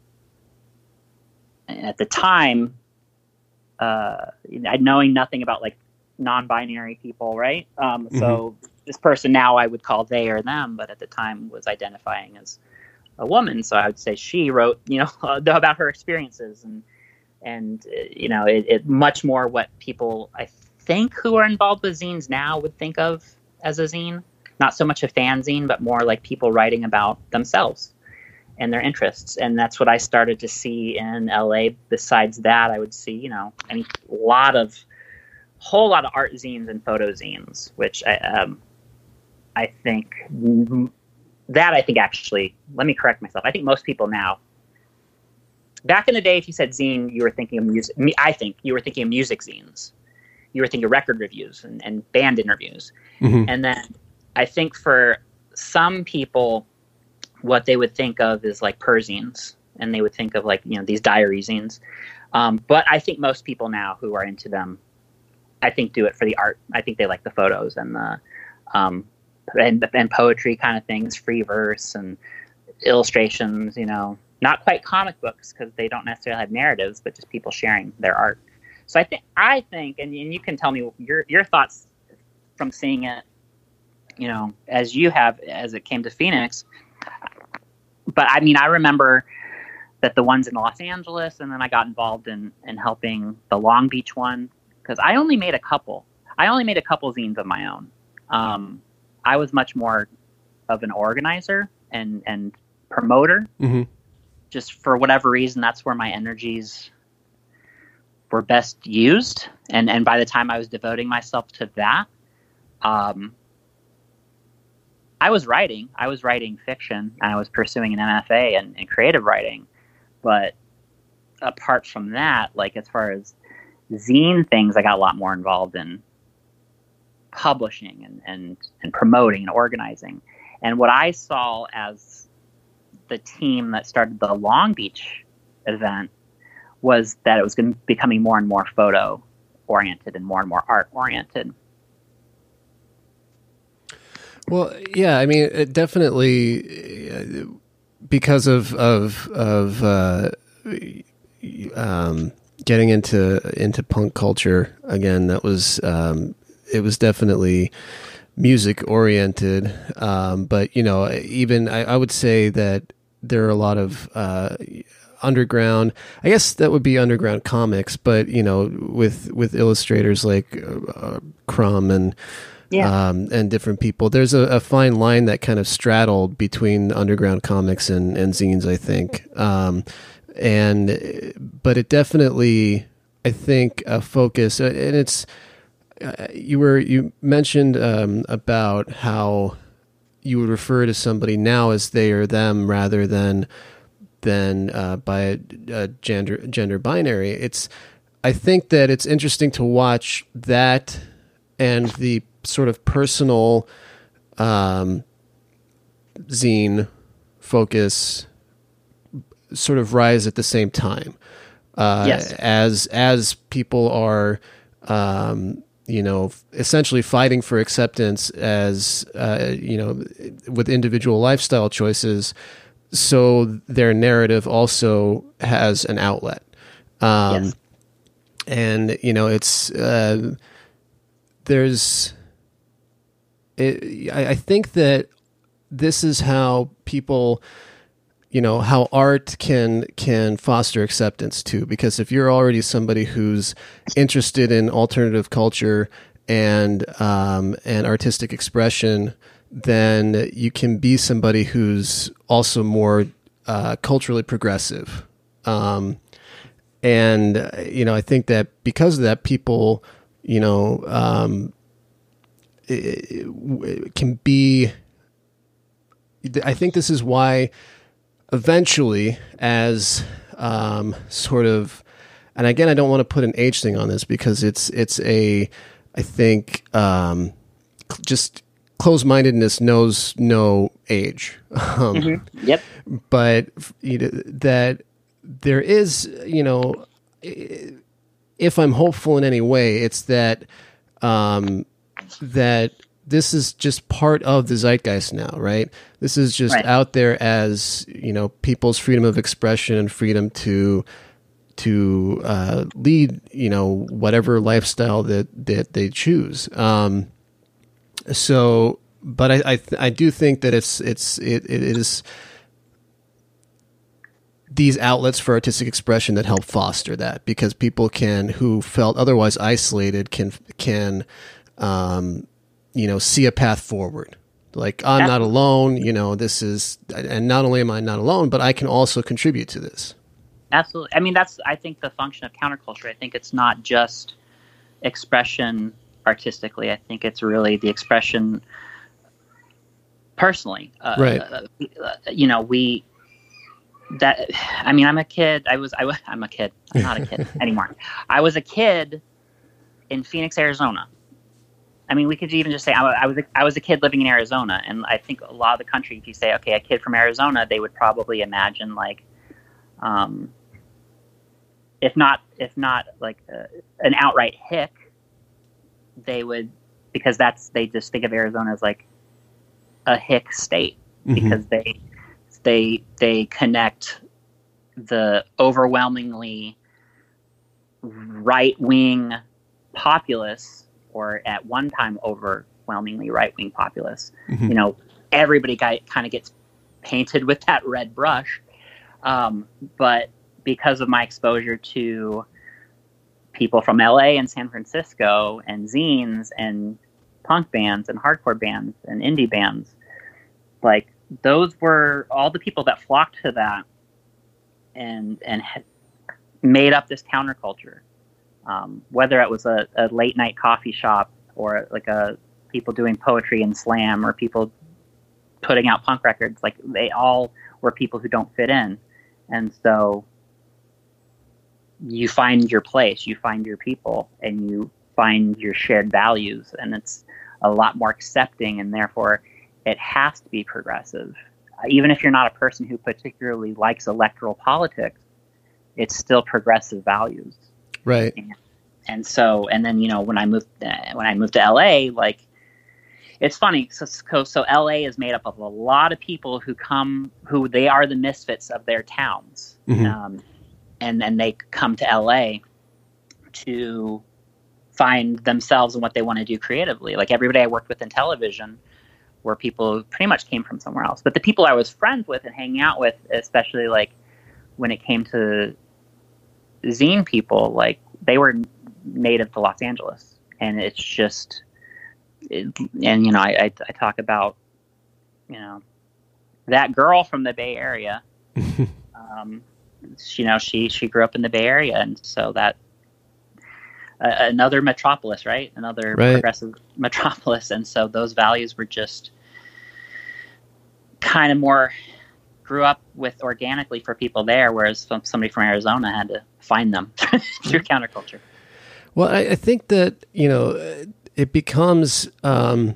at the time, uh, knowing nothing about like non-binary people, right? Um, mm-hmm. So this person now I would call they or them, but at the time was identifying as a woman. So I would say she wrote, you know, about her experiences, and and uh, you know, it, it much more what people I think who are involved with zines now would think of as a zine. Not so much a fanzine, but more like people writing about themselves and their interests. And that's what I started to see in L A. Besides that, I would see, you know, I mean, a lot of, whole lot of art zines and photo zines, which I, um, I think that I think actually, let me correct myself. I think most people now, back in the day, if you said zine, you were thinking of music. I think you were thinking of music zines. You were thinking of record reviews and, and band interviews. Mm-hmm. And then I think for some people, what they would think of is like perzines, and they would think of like, you know, these diary zines. Um, but I think most people now who are into them, I think do it for the art. I think they like the photos and the, um, and, and poetry kind of things, free verse and illustrations, you know, not quite comic books because they don't necessarily have narratives, but just people sharing their art. So I think, I think, and, and you can tell me your, your thoughts from seeing it, you know, as you have, as it came to Phoenix. But I mean, I remember that the ones in Los Angeles, and then I got involved in, in helping the Long Beach one, because I only made a couple. I only made a couple zines of my own. Um, I was much more of an organizer and, and promoter. Mm-hmm. Just for whatever reason, that's where my energies were best used. And, and by the time I was devoting myself to that, um, I was writing. I was writing fiction, and I was pursuing an M F A in, in creative writing. But apart from that, like as far as zine things, I got a lot more involved in publishing and, and, and promoting and organizing. And what I saw as the team that started the Long Beach event was that it was going to be becoming more and more photo oriented and more and more art oriented. Well, yeah, I mean, it definitely uh, because of of of uh, um, getting into into punk culture again, that was um, it was definitely music oriented. Um, but you know, even I, I would say that there are a lot of uh, underground. I guess that would be underground comics, but you know, with with illustrators like uh, Crumb and. Yeah. Um, and different people. There's a, a fine line that kind of straddled between underground comics and, and zines, I think. Um, and but it definitely, I think, a focus. And it's uh, you were you mentioned um, about how you would refer to somebody now as they or them rather than than uh, by a, a gender gender binary. It's I think that it's interesting to watch that and the sort of personal um, zine focus sort of rise at the same time. Uh, yes. As as people are, um, you know, essentially fighting for acceptance as, uh, you know, with individual lifestyle choices, so their narrative also has an outlet. Um, yes. And, you know, it's, uh, there's, It, I, I think that this is how people, you know, how art can can foster acceptance too. Because if you're already somebody who's interested in alternative culture and um, and artistic expression, then you can be somebody who's also more uh, culturally progressive. Um, and you know, I think that because of that, people, you know. Um, It, it can be, I think this is why eventually as um, sort of, and again, I don't want to put an age thing on this because it's, it's a, I think um, just closed-mindedness knows no age. Um, mm-hmm. Yep. But you know, that there is, you know, if I'm hopeful in any way, it's that, um, that this is just part of the zeitgeist now, right? This is just right. out there as, you know, people's freedom of expression and freedom to to uh, lead, you know, whatever lifestyle that, that they choose. Um, so, but I I, th- I do think that it's it's it, it is these outlets for artistic expression that help foster that, because people can who felt otherwise isolated can can Um, you know, see a path forward. Like, I'm not alone, you know, this is, and not only am I not alone, but I can also contribute to this. Absolutely. I mean, that's, I think, the function of counterculture. I think it's not just expression artistically. I think it's really the expression personally. Uh, right. Uh, you know, we, that, I mean, I'm a kid. I was, I was, I'm a kid. I'm not a kid anymore. I was a kid in Phoenix, Arizona. I mean, we could even just say I, I was a, I was a kid living in Arizona, and I think a lot of the country, if you say, okay, a kid from Arizona, they would probably imagine like, um, if not if not like uh, an outright hick, they would, because that's, they just think of Arizona as like a hick state, mm-hmm. because they they they connect the overwhelmingly right wing populace, or at one time overwhelmingly right-wing populace. Mm-hmm. You know, everybody got, kind of gets painted with that red brush. Um, but because of my exposure to people from L A and San Francisco and zines and punk bands and hardcore bands and indie bands, like those were all the people that flocked to that and, and had made up this counterculture. Um, whether it was a, a late night coffee shop or like a people doing poetry and slam or people putting out punk records, like they all were people who don't fit in. And so you find your place, you find your people, and you find your shared values, and it's a lot more accepting, and therefore it has to be progressive. Uh, even if you're not a person who particularly likes electoral politics, it's still progressive values. Right. And, and so, and then, you know, when I moved, uh, when I moved to L A, like, it's funny. So, so, so L A is made up of a lot of people who come, who they are the misfits of their towns. Mm-hmm. Um, and then they come to L A to find themselves and what they want to do creatively. Like everybody I worked with in television were people who pretty much came from somewhere else. But the people I was friends with and hanging out with, especially like when it came to zine people, like they were native to Los Angeles. And it's just, it, and you know, I, I, I talk about, you know, that girl from the Bay Area, um, you know, she, she grew up in the Bay Area. And so that, uh, another metropolis, right? Another right. progressive metropolis. And so those values were just kind of more grew up with organically for people there, whereas somebody from Arizona had to find them through counterculture. Well, I, I think that, you know, it becomes, um,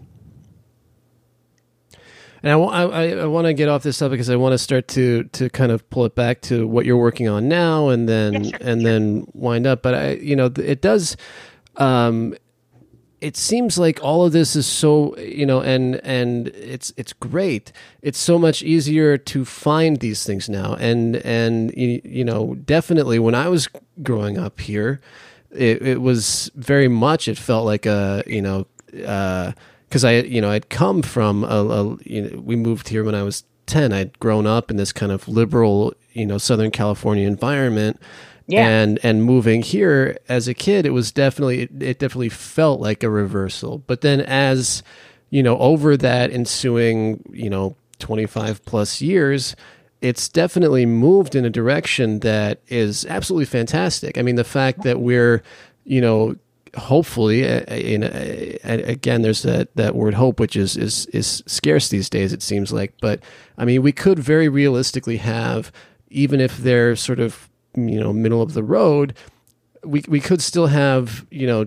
and I, I, I want to get off this topic because I want to start to, to kind of pull it back to what you're working on now and then, yeah, sure, and sure. then wind up. But I, you know, it does, um, it seems like all of this is so, you know, and, and it's, it's great. It's so much easier to find these things now. And, and, you, you know, definitely when I was growing up here, it, it was very much, it felt like a, you know, uh, cause I, you know, I'd come from a, a you know, we moved here when I was ten. I'd grown up in this kind of liberal, you know, Southern California environment. Yeah. And and moving here as a kid, it was definitely it, it definitely felt like a reversal. But then as, you know, over that ensuing, you know, twenty-five plus years, it's definitely moved in a direction that is absolutely fantastic. I mean, the fact that we're, you know, hopefully, uh, in, uh, again, there's that, that word hope, which is, is is scarce these days, it seems like. But I mean, we could very realistically have, even if they're sort of, you know, middle of the road, we we could still have, you know,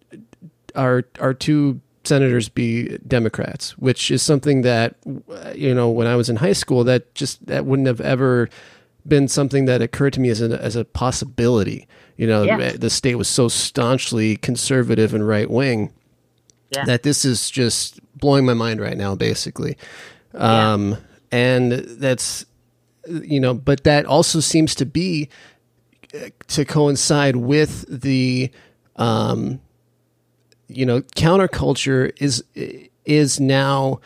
our our two senators be Democrats, which is something that, you know, when I was in high school, that just that wouldn't have ever been something that occurred to me as a as a possibility. You know, yeah. The state was so staunchly conservative and right wing yeah. that this is just blowing my mind right now, basically. Yeah. Um, and that's, you know, but that also seems to be to coincide with the, um, you know, counterculture is is now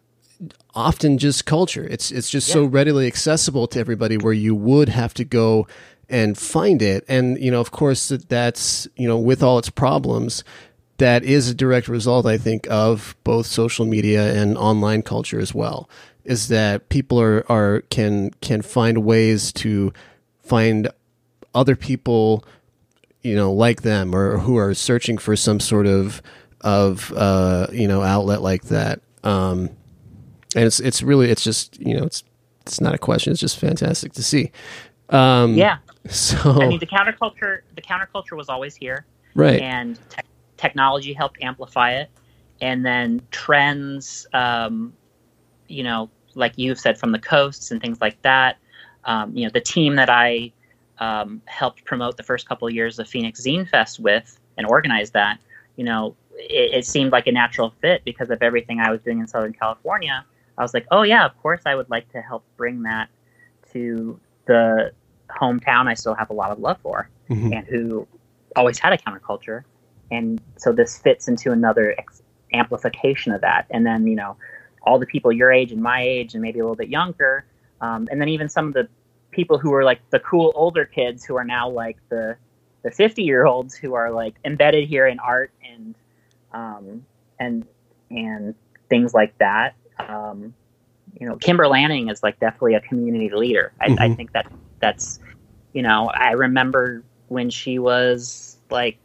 often just culture. It's it's just yeah. so readily accessible to everybody, where you would have to go and find it. And you know, of course, that that's, you know, with all its problems, that is a direct result, I think, of both social media and online culture as well. Is that people are, are can can find ways to find other people, you know, like them, or who are searching for some sort of of uh, you know, outlet like that. Um, and it's it's really it's just, you know, it's it's not a question. It's just fantastic to see. Um, yeah. So I mean, the counterculture the counterculture was always here, right? And te- technology helped amplify it, and then trends. Um, you know, like you've said, from the coasts and things like that. Um, you know, the team that I um, helped promote the first couple of years of Phoenix Zine Fest with and organize that, you know, it, it seemed like a natural fit because of everything I was doing in Southern California. I was like, oh yeah, of course I would like to help bring that to the hometown I still have a lot of love for, mm-hmm. and who always had a counterculture. And so this fits into another ex- amplification of that. And then, you know, all the people your age and my age and maybe a little bit younger. Um, and then even some of the people who were like the cool older kids who are now like the the fifty year olds who are like embedded here in art and um, and and things like that. Um, you know, Kimber Lanning is like definitely a community leader. I, mm-hmm. I think that that's, you know, I remember when she was like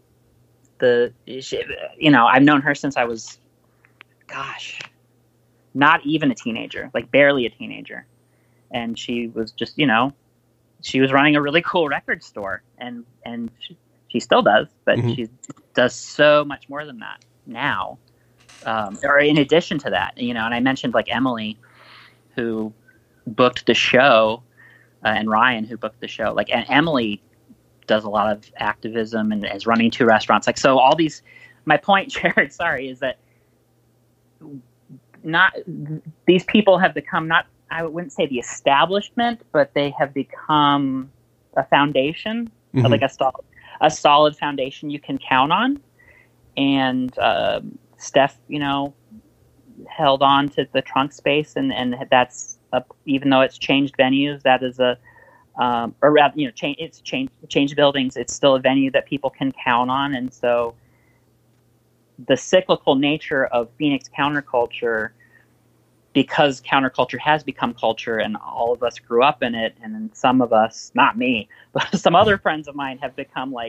the, she, you know, I've known her since I was, gosh, not even a teenager, like barely a teenager. And she was just, you know, she was running a really cool record store, and, and she, she still does, but mm-hmm. she does so much more than that now. Um, or in addition to that, you know, and I mentioned like Emily, who booked the show, uh, and Ryan, who booked the show. Like, and Emily does a lot of activism and is running two restaurants. Like, so all these, my point, Jared, sorry, is that not, these people have become not, I wouldn't say the establishment, but they have become a foundation, mm-hmm. like a, a solid foundation you can count on. And uh, Steph, you know, held on to the trunk space, and, and that's a, even though it's changed venues, that is a um, or rather, you know, change it's changed changed buildings. It's still a venue that people can count on, and so the cyclical nature of Phoenix counterculture, because counterculture has become culture, and all of us grew up in it, and then some of us, not me, but some other friends of mine have become like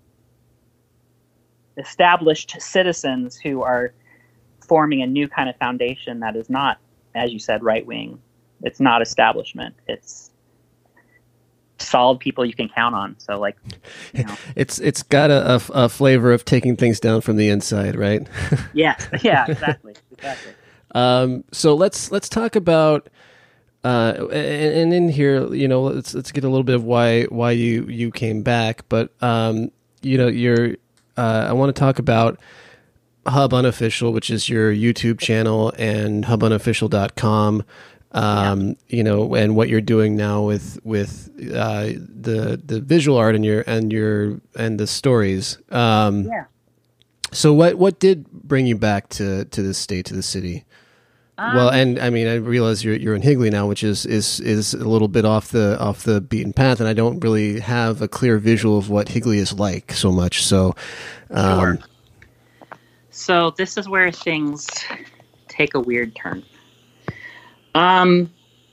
established citizens who are forming a new kind of foundation that is not, as you said, right wing. It's not establishment. It's solid people you can count on. So, like, you know. it's it's got a, a, a flavor of taking things down from the inside, right? yeah, yeah, exactly, exactly. Um, so let's let's talk about. Uh, and, and in here, you know, let's let's get a little bit of why why you you came back, but um, you know, you're. Uh, I want to talk about Hub Unofficial, which is your YouTube channel, and hub unofficial dot com. Um, yeah. You know, and what you're doing now with with uh, the the visual art and your and your and the stories. Um, yeah. So what what did bring you back to to the state, to the city? Um, well, and I mean, I realize you're you're in Higley now, which is, is is a little bit off the off the beaten path, and I don't really have a clear visual of what Higley is like so much. So, um, sure. So this is where things take a weird turn. Um,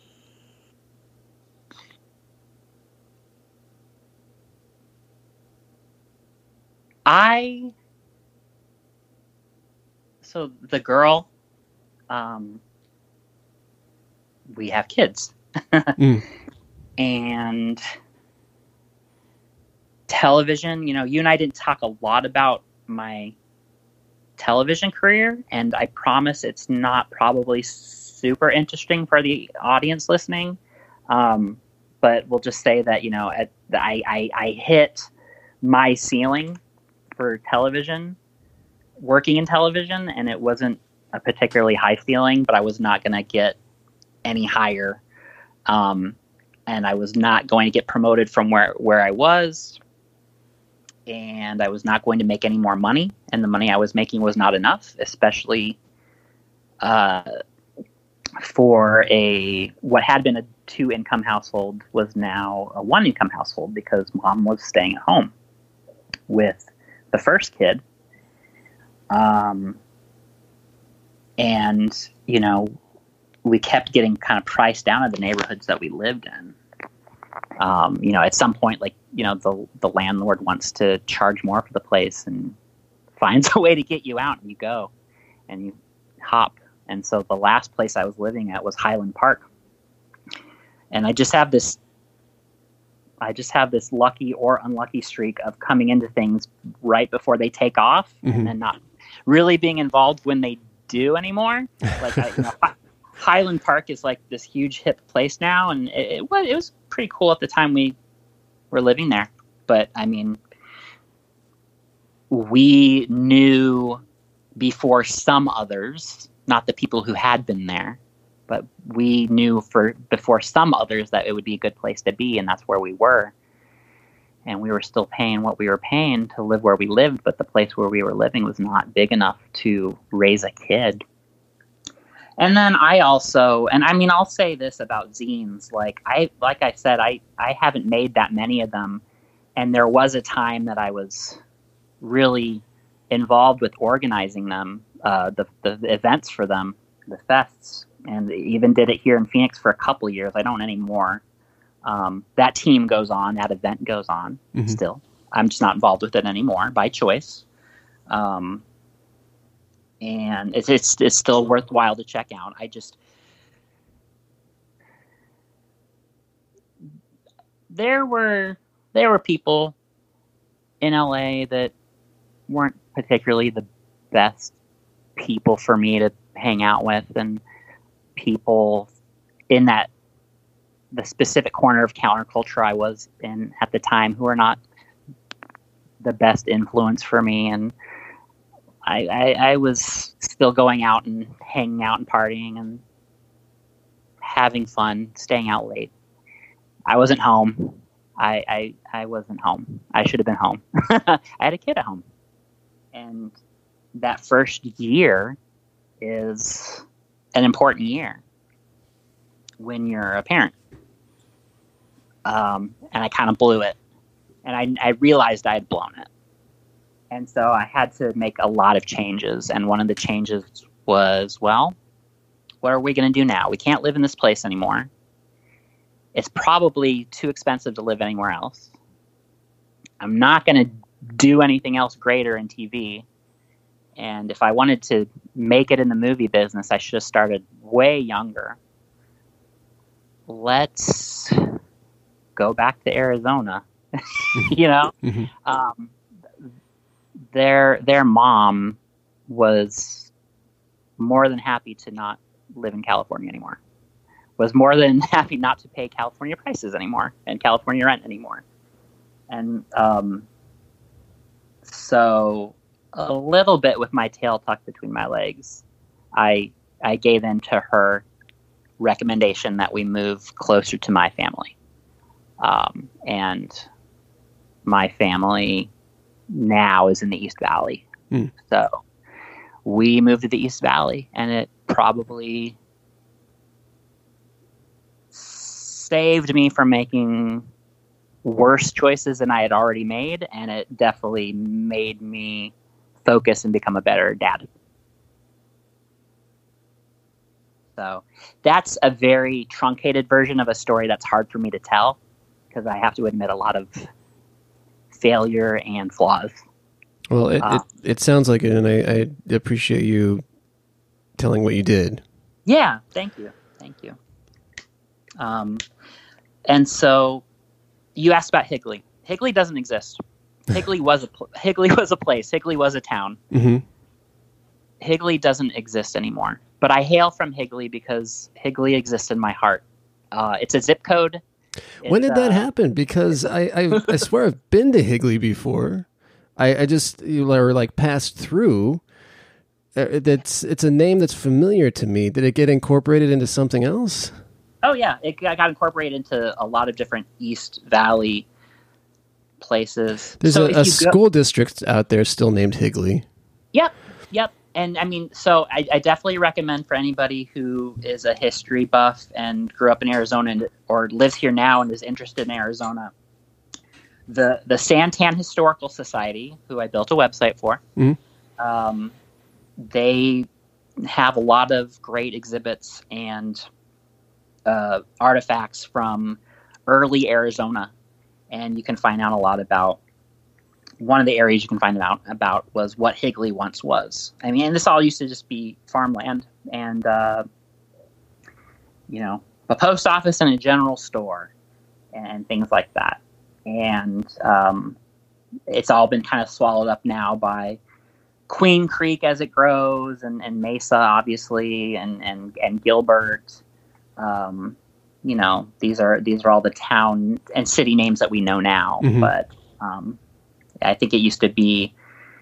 I so the girl. Um, we have kids mm. and television, you know, you and I didn't talk a lot about my television career, and I promise it's not probably super interesting for the audience listening. Um, but we'll just say that, you know, at the, I, I, I hit my ceiling for television, working in television, and it wasn't a particularly high ceiling, but I was not going to get any higher. Um, and I was not going to get promoted from where, where I was. And I was not going to make any more money. And the money I was making was not enough, especially uh, for a, what had been a two income household was now a one income household, because mom was staying at home with the first kid. Um, And, you know, we kept getting kind of priced down in the neighborhoods that we lived in. Um, you know, at some point, like, you know, the the landlord wants to charge more for the place and finds a way to get you out, and you go and you hop. And so the last place I was living at was Highland Park. And I just have this, I just have this lucky or unlucky streak of coming into things right before they take off, mm-hmm. and then not really being involved when they do anymore. Like, I, you know, Highland Park is like this huge hip place now, and it, it was it was pretty cool at the time we were living there. But I mean, we knew before some others, not the people who had been there, but we knew for before some others that it would be a good place to be, and that's where we were. And we were still paying what we were paying to live where we lived, but the place where we were living was not big enough to raise a kid. And then I also, and I mean, I'll say this about zines, like I, like I said, I, I haven't made that many of them. And there was a time that I was really involved with organizing them, uh, the, the events for them, the fests, and even did it here in Phoenix for a couple of years. I don't anymore. Um, that team goes on, that event goes on mm-hmm. still. I'm just not involved with it anymore by choice. Um, and it's, it's, it's still worthwhile to check out. I just, there were, there were people in L A that weren't particularly the best people for me to hang out with, and people in that, the specific corner of counterculture I was in at the time who were not the best influence for me. And I, I, I was still going out and hanging out and partying and having fun, staying out late. I wasn't home. I, I, I wasn't home. I should have been home. I had a kid at home. And that first year is an important year when you're a parent. Um, and I kind of blew it. And I, I realized I had blown it. And so I had to make a lot of changes. And one of the changes was, well, what are we going to do now? We can't live in this place anymore. It's probably too expensive to live anywhere else. I'm not going to do anything else greater in T V. And if I wanted to make it in the movie business, I should have started way younger. Let's go back to Arizona. you know, Mm-hmm. um, their their mom was more than happy to not live in California anymore. Was more than happy not to pay California prices anymore and California rent anymore. And um, so a little bit with my tail tucked between my legs, I I gave in to her recommendation that we move closer to my family. Um, and my family now is in the East Valley. Mm. So we moved to the East Valley, and it probably saved me from making worse choices than I had already made, and it definitely made me focus and become a better dad. So that's a very truncated version of a story that's hard for me to tell, because I have to admit a lot of failure and flaws. Well, it, Uh, it, it sounds like it, and I, I appreciate you telling what you did. Yeah, thank you. Thank you. Um, and so you asked about Higley. Higley doesn't exist. Higley was a pl- Higley was a place. Higley was a town. Mm-hmm. Higley doesn't exist anymore. But I hail from Higley because Higley exists in my heart. Uh, it's a zip code. When It's, did that uh, happen? Because I, I, I swear I've been to Higley before. I, I just you know, or like passed through. Uh, That's it's a name that's familiar to me. Did it get incorporated into something else? Oh yeah, it got got incorporated into a lot of different East Valley places. There's So a, if a you go- school district out there still named Higley. Yep, yep. And I mean, so I, I definitely recommend for anybody who is a history buff and grew up in Arizona and, or lives here now and is interested in Arizona, the the Santan Historical Society, who I built a website for, Mhm. um, they have a lot of great exhibits and uh, artifacts from early Arizona, and you can find out a lot about. One of the areas you can find out about was what Higley once was. I mean, and this all used to just be farmland and, uh, you know, a post office and a general store and things like that. And um, it's all been kind of swallowed up now by Queen Creek as it grows, and, and Mesa, obviously, and, and, and Gilbert. Um, you know, these are these are all the town and city names that we know now. Mhm. But um, I think it used to be,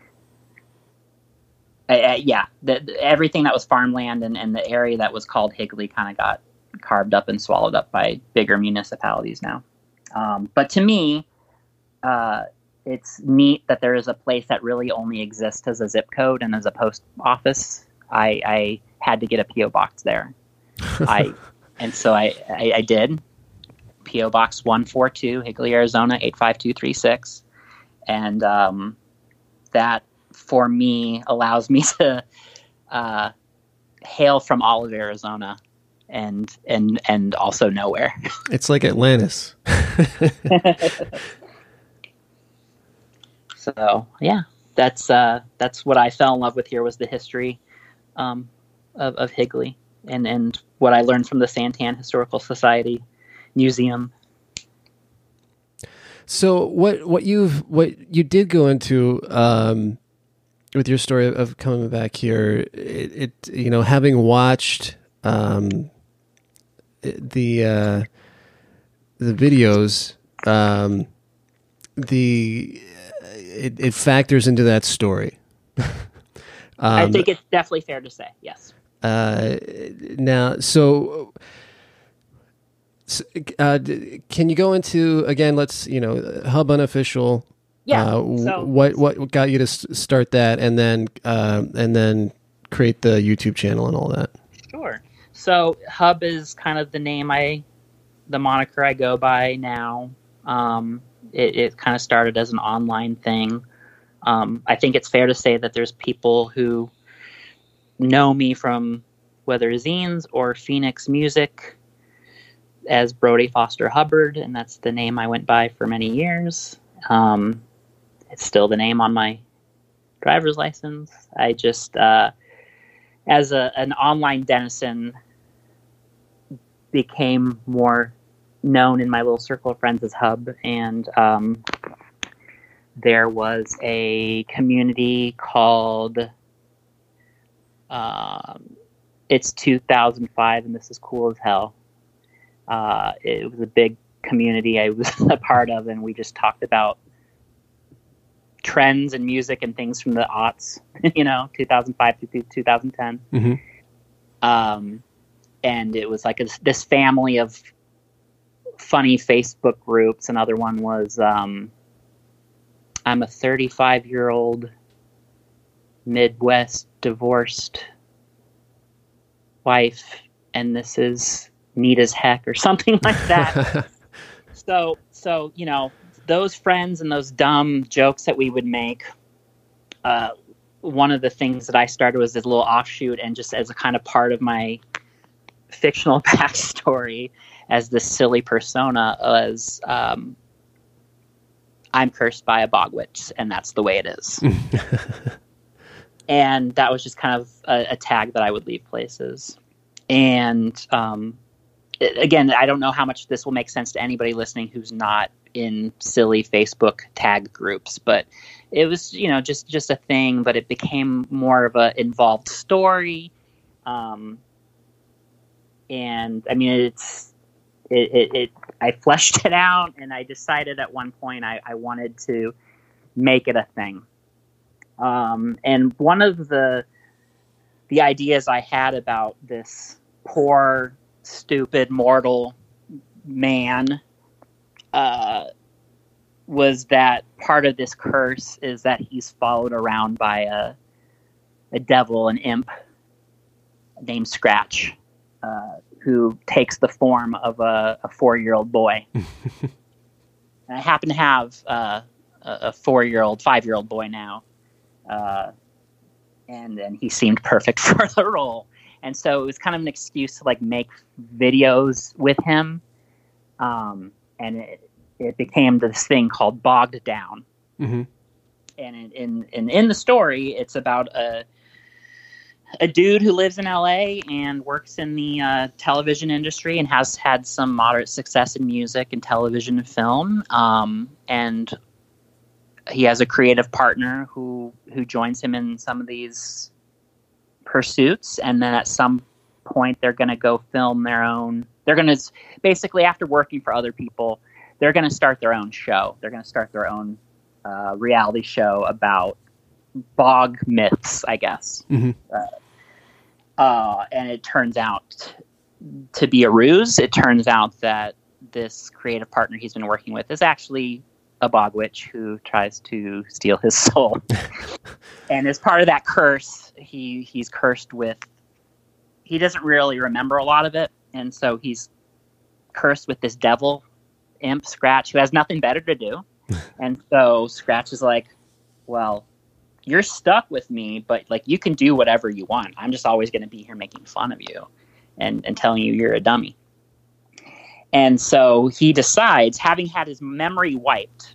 uh, uh, yeah, the, the, everything that was farmland and, and the area that was called Higley kind of got carved up and swallowed up by bigger municipalities now. Um, but to me, uh, it's neat that there is a place that really only exists as a zip code and as a post office. I, I had to get a P O box there. I and so I, I, I did. P O Box one four two, Higley, Arizona eight five two three six. And um, that, for me, allows me to uh, hail from all of Arizona and and and also nowhere. It's like Atlantis. So yeah, that's uh, that's what I fell in love with here, was the history um, of, of Higley and, and what I learned from the Santan Historical Society Museum. So what what you've what you did go into um, with your story of coming back here, it, it you know having watched um, the uh, the videos, um, the it, it factors into that story. um, I think it's definitely fair to say, yes. Uh, now, so Uh, can you go into again? Let's you know, Hub Unofficial. Yeah. Uh, so, what what got you to start that, and then uh, and then create the YouTube channel and all that? Sure. So Hub is kind of the name I, the moniker I go by now. Um, it, it kind of started as an online thing. Um, I think it's fair to say that there's people who know me from whether zines or Phoenix Music as Brody Foster Hubbard, and that's the name I went by for many years. Um, it's still the name on my driver's license. I just, uh, as a, an online denizen, became more known in my little circle of friends as Hub, and um, there was a community called um, It's two thousand five, and this is cool as hell. Uh, it was a big community I was a part of, and we just talked about trends and music and things from the aughts, you know, two thousand five to two thousand ten. Mm-hmm. Um, and it was like a, this family of funny Facebook groups. Another one was, um, I'm a thirty-five year old Midwest divorced wife, and this is neat as heck, or something like that. so, so, you know, those friends and those dumb jokes that we would make, uh, one of the things that I started was this little offshoot, and just as a kind of part of my fictional backstory as this silly persona was, um, I'm cursed by a bog witch, and that's the way it is. And that was just kind of a, a tag that I would leave places. And um, it, again, I don't know how much this will make sense to anybody listening who's not in silly Facebook tag groups, but it was, you know, just, just a thing, but it became more of a involved story. Um, and I mean, it's, it, it, it, I fleshed it out, and I decided at one point I, I wanted to make it a thing. Um, and one of the, the ideas I had about this poor, stupid, mortal man, uh, was that part of this curse is that he's followed around by a, a devil, an imp named Scratch, uh, who takes the form of a, a four-year-old boy. And I happen to have uh, a, a four-year-old, five-year-old boy now. Uh, and and he seemed perfect for the role. And so it was kind of an excuse to like make videos with him. Um, and it, it became this thing called Bogged Down. Mm-hmm. And in, in, in, in the story, it's about a, a dude who lives in L A and works in the uh, television industry and has had some moderate success in music and television and film. Um, and he has a creative partner who, who joins him in some of these pursuits. And then at some point they're going to go film their own, they're going to basically, after working for other people, they're going to start their own show. They're going to start their own uh, reality show about bog myths, I guess. Mm-hmm. Uh, uh, and it turns out to be a ruse. It turns out that this creative partner he's been working with is actually a bog witch who tries to steal his soul. And as part of that curse, he he's cursed with, he doesn't really remember a lot of it. And so he's cursed with this devil imp, Scratch, who has nothing better to do. And so Scratch is like, well, you're stuck with me, but like you can do whatever you want. I'm just always going to be here making fun of you and, and telling you you're a dummy. And so he decides, having had his memory wiped,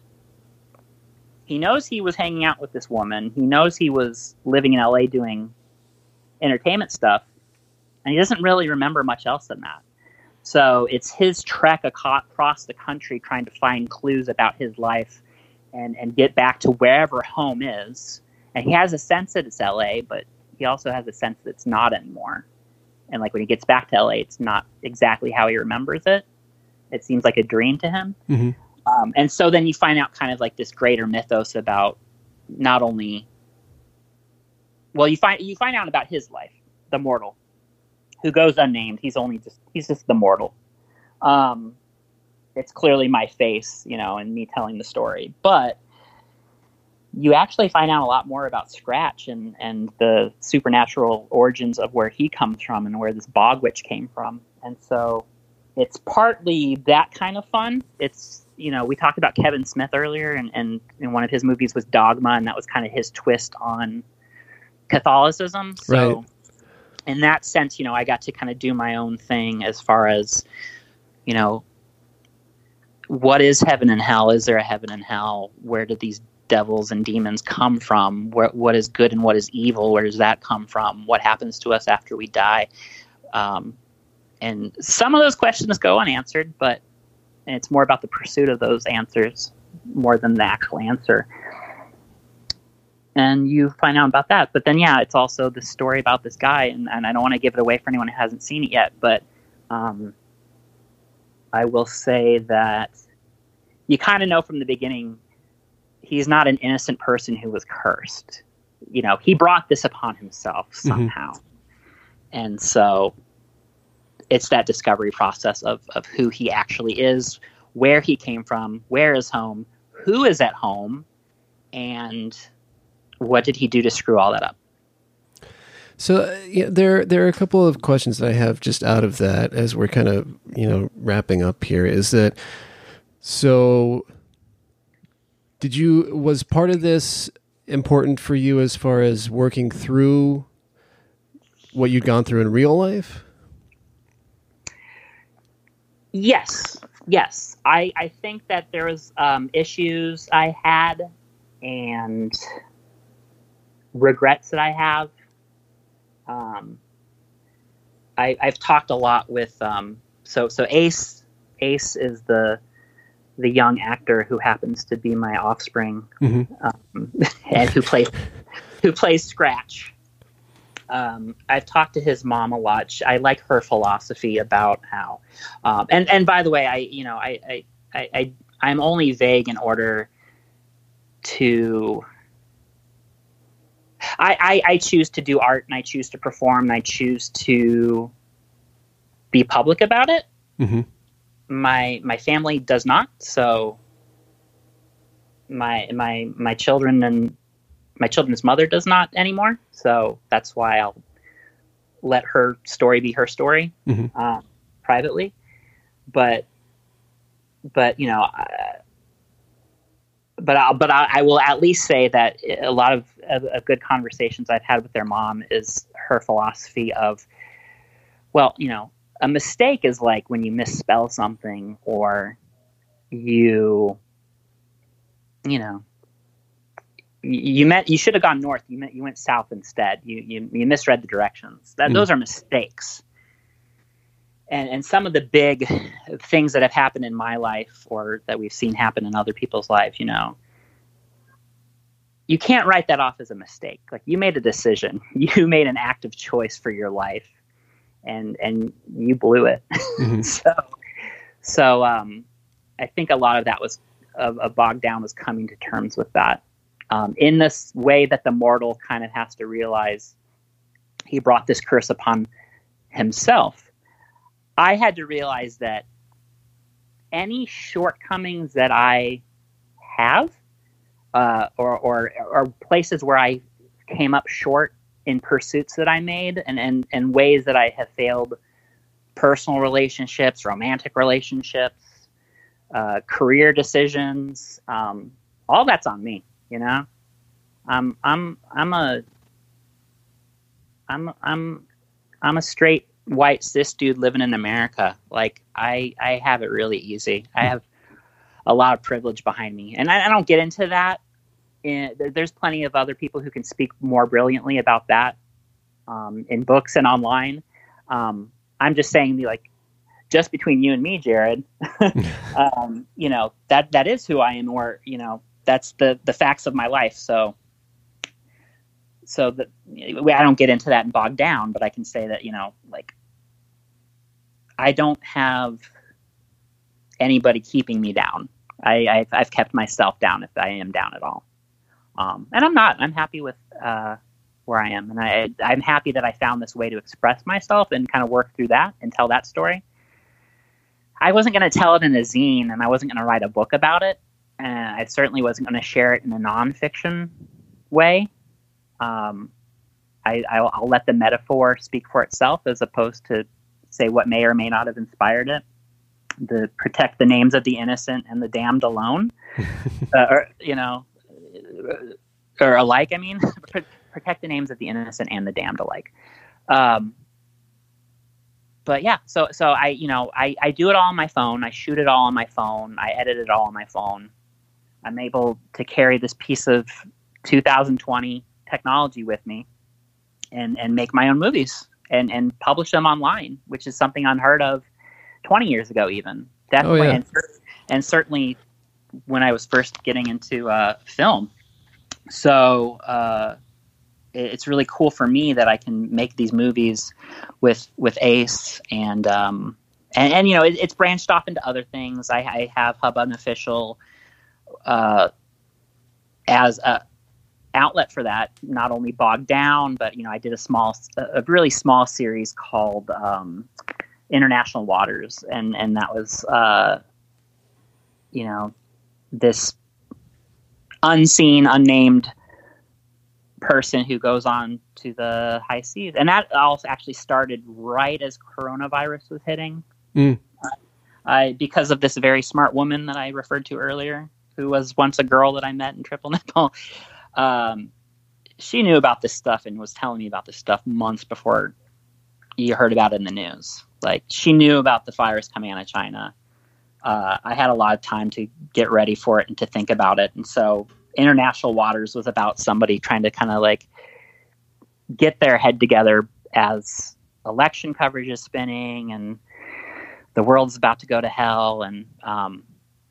he knows he was hanging out with this woman. He knows he was living in L A doing entertainment stuff. And he doesn't really remember much else than that. So it's his trek across the country trying to find clues about his life and, and get back to wherever home is. And he has a sense that it's L A, but he also has a sense that it's not anymore. And like when he gets back to L A, it's not exactly how he remembers it. It seems like a dream to him. Mm-hmm. Um, and so then you find out kind of like this greater mythos about not only, well, you find, you find out about his life, the mortal, who goes unnamed. He's only just, he's just the mortal. Um, it's clearly my face, you know, and me telling the story. But you actually find out a lot more about Scratch and, and the supernatural origins of where he comes from and where this bog witch came from. And so it's partly that kind of fun. It's, you know, we talked about Kevin Smith earlier, and, and, and one of his movies was Dogma, and that was kind of his twist on Catholicism. So right. in that sense, you know, I got to kind of do my own thing as far as, you know, what is heaven and hell? Is there a heaven and hell? Where did these devils and demons come from? Where, what is good and what is evil? Where does that come from? What happens to us after we die? Um, and some of those questions go unanswered, but it's more about the pursuit of those answers more than the actual answer. And you find out about that. But then, yeah, it's also the story about this guy, and, and I don't want to give it away for anyone who hasn't seen it yet, but um, I will say that you kind of know from the beginning he's not an innocent person who was cursed. You know, he brought this upon himself somehow. Mm-hmm. And so it's that discovery process of, of who he actually is, where he came from, where is home, who is at home, and what did he do to screw all that up? So uh, yeah, there there are a couple of questions that I have just out of that as we're kind of, you know, wrapping up here. Is that so? Did you was part of this important for you as far as working through what you'd gone through in real life? Yes, yes. I I think that there was um, issues I had and regrets that I have. Um, I, I've talked a lot with um, so so Ace. Ace is the the young actor who happens to be my offspring, mm-hmm. um, and who plays who plays Scratch. Um, I've talked to his mom a lot. I like her philosophy about how, um, and and by the way, I you know I I, I I I'm only vague in order to. I, I, I choose to do art, and I choose to perform, and I choose to be public about it. Mm-hmm. My my family does not, so my my my children and my children's mother does not anymore. So that's why I'll let her story be her story, mm-hmm. um, privately. But but you know. I, But I'll, but I, I will at least say that a lot of, of, of good conversations I've had with their mom is her philosophy of, well, you know, a mistake is like when you misspell something, or you, you know, you, you meant you should have gone north. You meant you went south instead. You you, you misread the directions. That mm. Those are mistakes. And and some of the big things that have happened in my life, or that we've seen happen in other people's lives, you know, you can't write that off as a mistake. Like, you made a decision, you made an active choice for your life, and and you blew it. Mm-hmm. so so um, I think a lot of that was of uh, bogged down was coming to terms with that, um, in this way that the mortal kind of has to realize he brought this curse upon himself. I had to realize that any shortcomings that I have, uh, or, or or places where I came up short in pursuits that I made, and, and, and ways that I have failed personal relationships, romantic relationships, uh, career decisions, um, all that's on me. You know, um, I'm I'm a I'm I'm I'm a straight white cis dude living in America. Like, I, I have it really easy. I have a lot of privilege behind me, and I, I don't get into that. In, there's plenty of other people who can speak more brilliantly about that, um, in books and online. Um, I'm just saying, the like, just between you and me, Jared, um, you know, that, that is who I am, or, you know, that's the, the facts of my life. So, So that I don't get into that and bog down, but I can say that, you know, like, I don't have anybody keeping me down. I, I've, I've kept myself down if I am down at all. Um, and I'm not. I'm happy with uh, where I am. And I, I'm happy that I found this way to express myself and kind of work through that and tell that story. I wasn't going to tell it in a zine, and I wasn't going to write a book about it, and I certainly wasn't going to share it in a nonfiction way. Um, I, I'll, I'll let the metaphor speak for itself, as opposed to say what may or may not have inspired it. The protect the names of the innocent and the damned alone, uh, or you know, or alike. I mean, protect the names of the innocent and the damned alike. Um, but yeah, so so I you know I, I do it all on my phone. I shoot it all on my phone. I edit it all on my phone. I'm able to carry this piece of two thousand twenty technology with me, and and make my own movies and and publish them online, which is something unheard of twenty years ago, even. Definitely, oh, yeah. and, and certainly when I was first getting into uh, film. So uh, it, it's really cool for me that I can make these movies with with Ace, and um, and, and you know it, it's branched off into other things. I, I have Hub Unofficial uh, as a outlet for that. Not only Bogged Down, but you know I did a small, a really small series called um, International Waters, and and that was uh, you know this unseen, unnamed person who goes on to the high seas, and that also actually started right as coronavirus was hitting. Mm. Uh, I because of this very smart woman that I referred to earlier, who was once a girl that I met in Triple Nipple. Um, she knew about this stuff and was telling me about this stuff months before you heard about it in the news. Like, she knew about the virus coming out of China. Uh, I had a lot of time to get ready for it and to think about it. And so International Waters was about somebody trying to kind of like get their head together as election coverage is spinning and the world's about to go to hell. And um,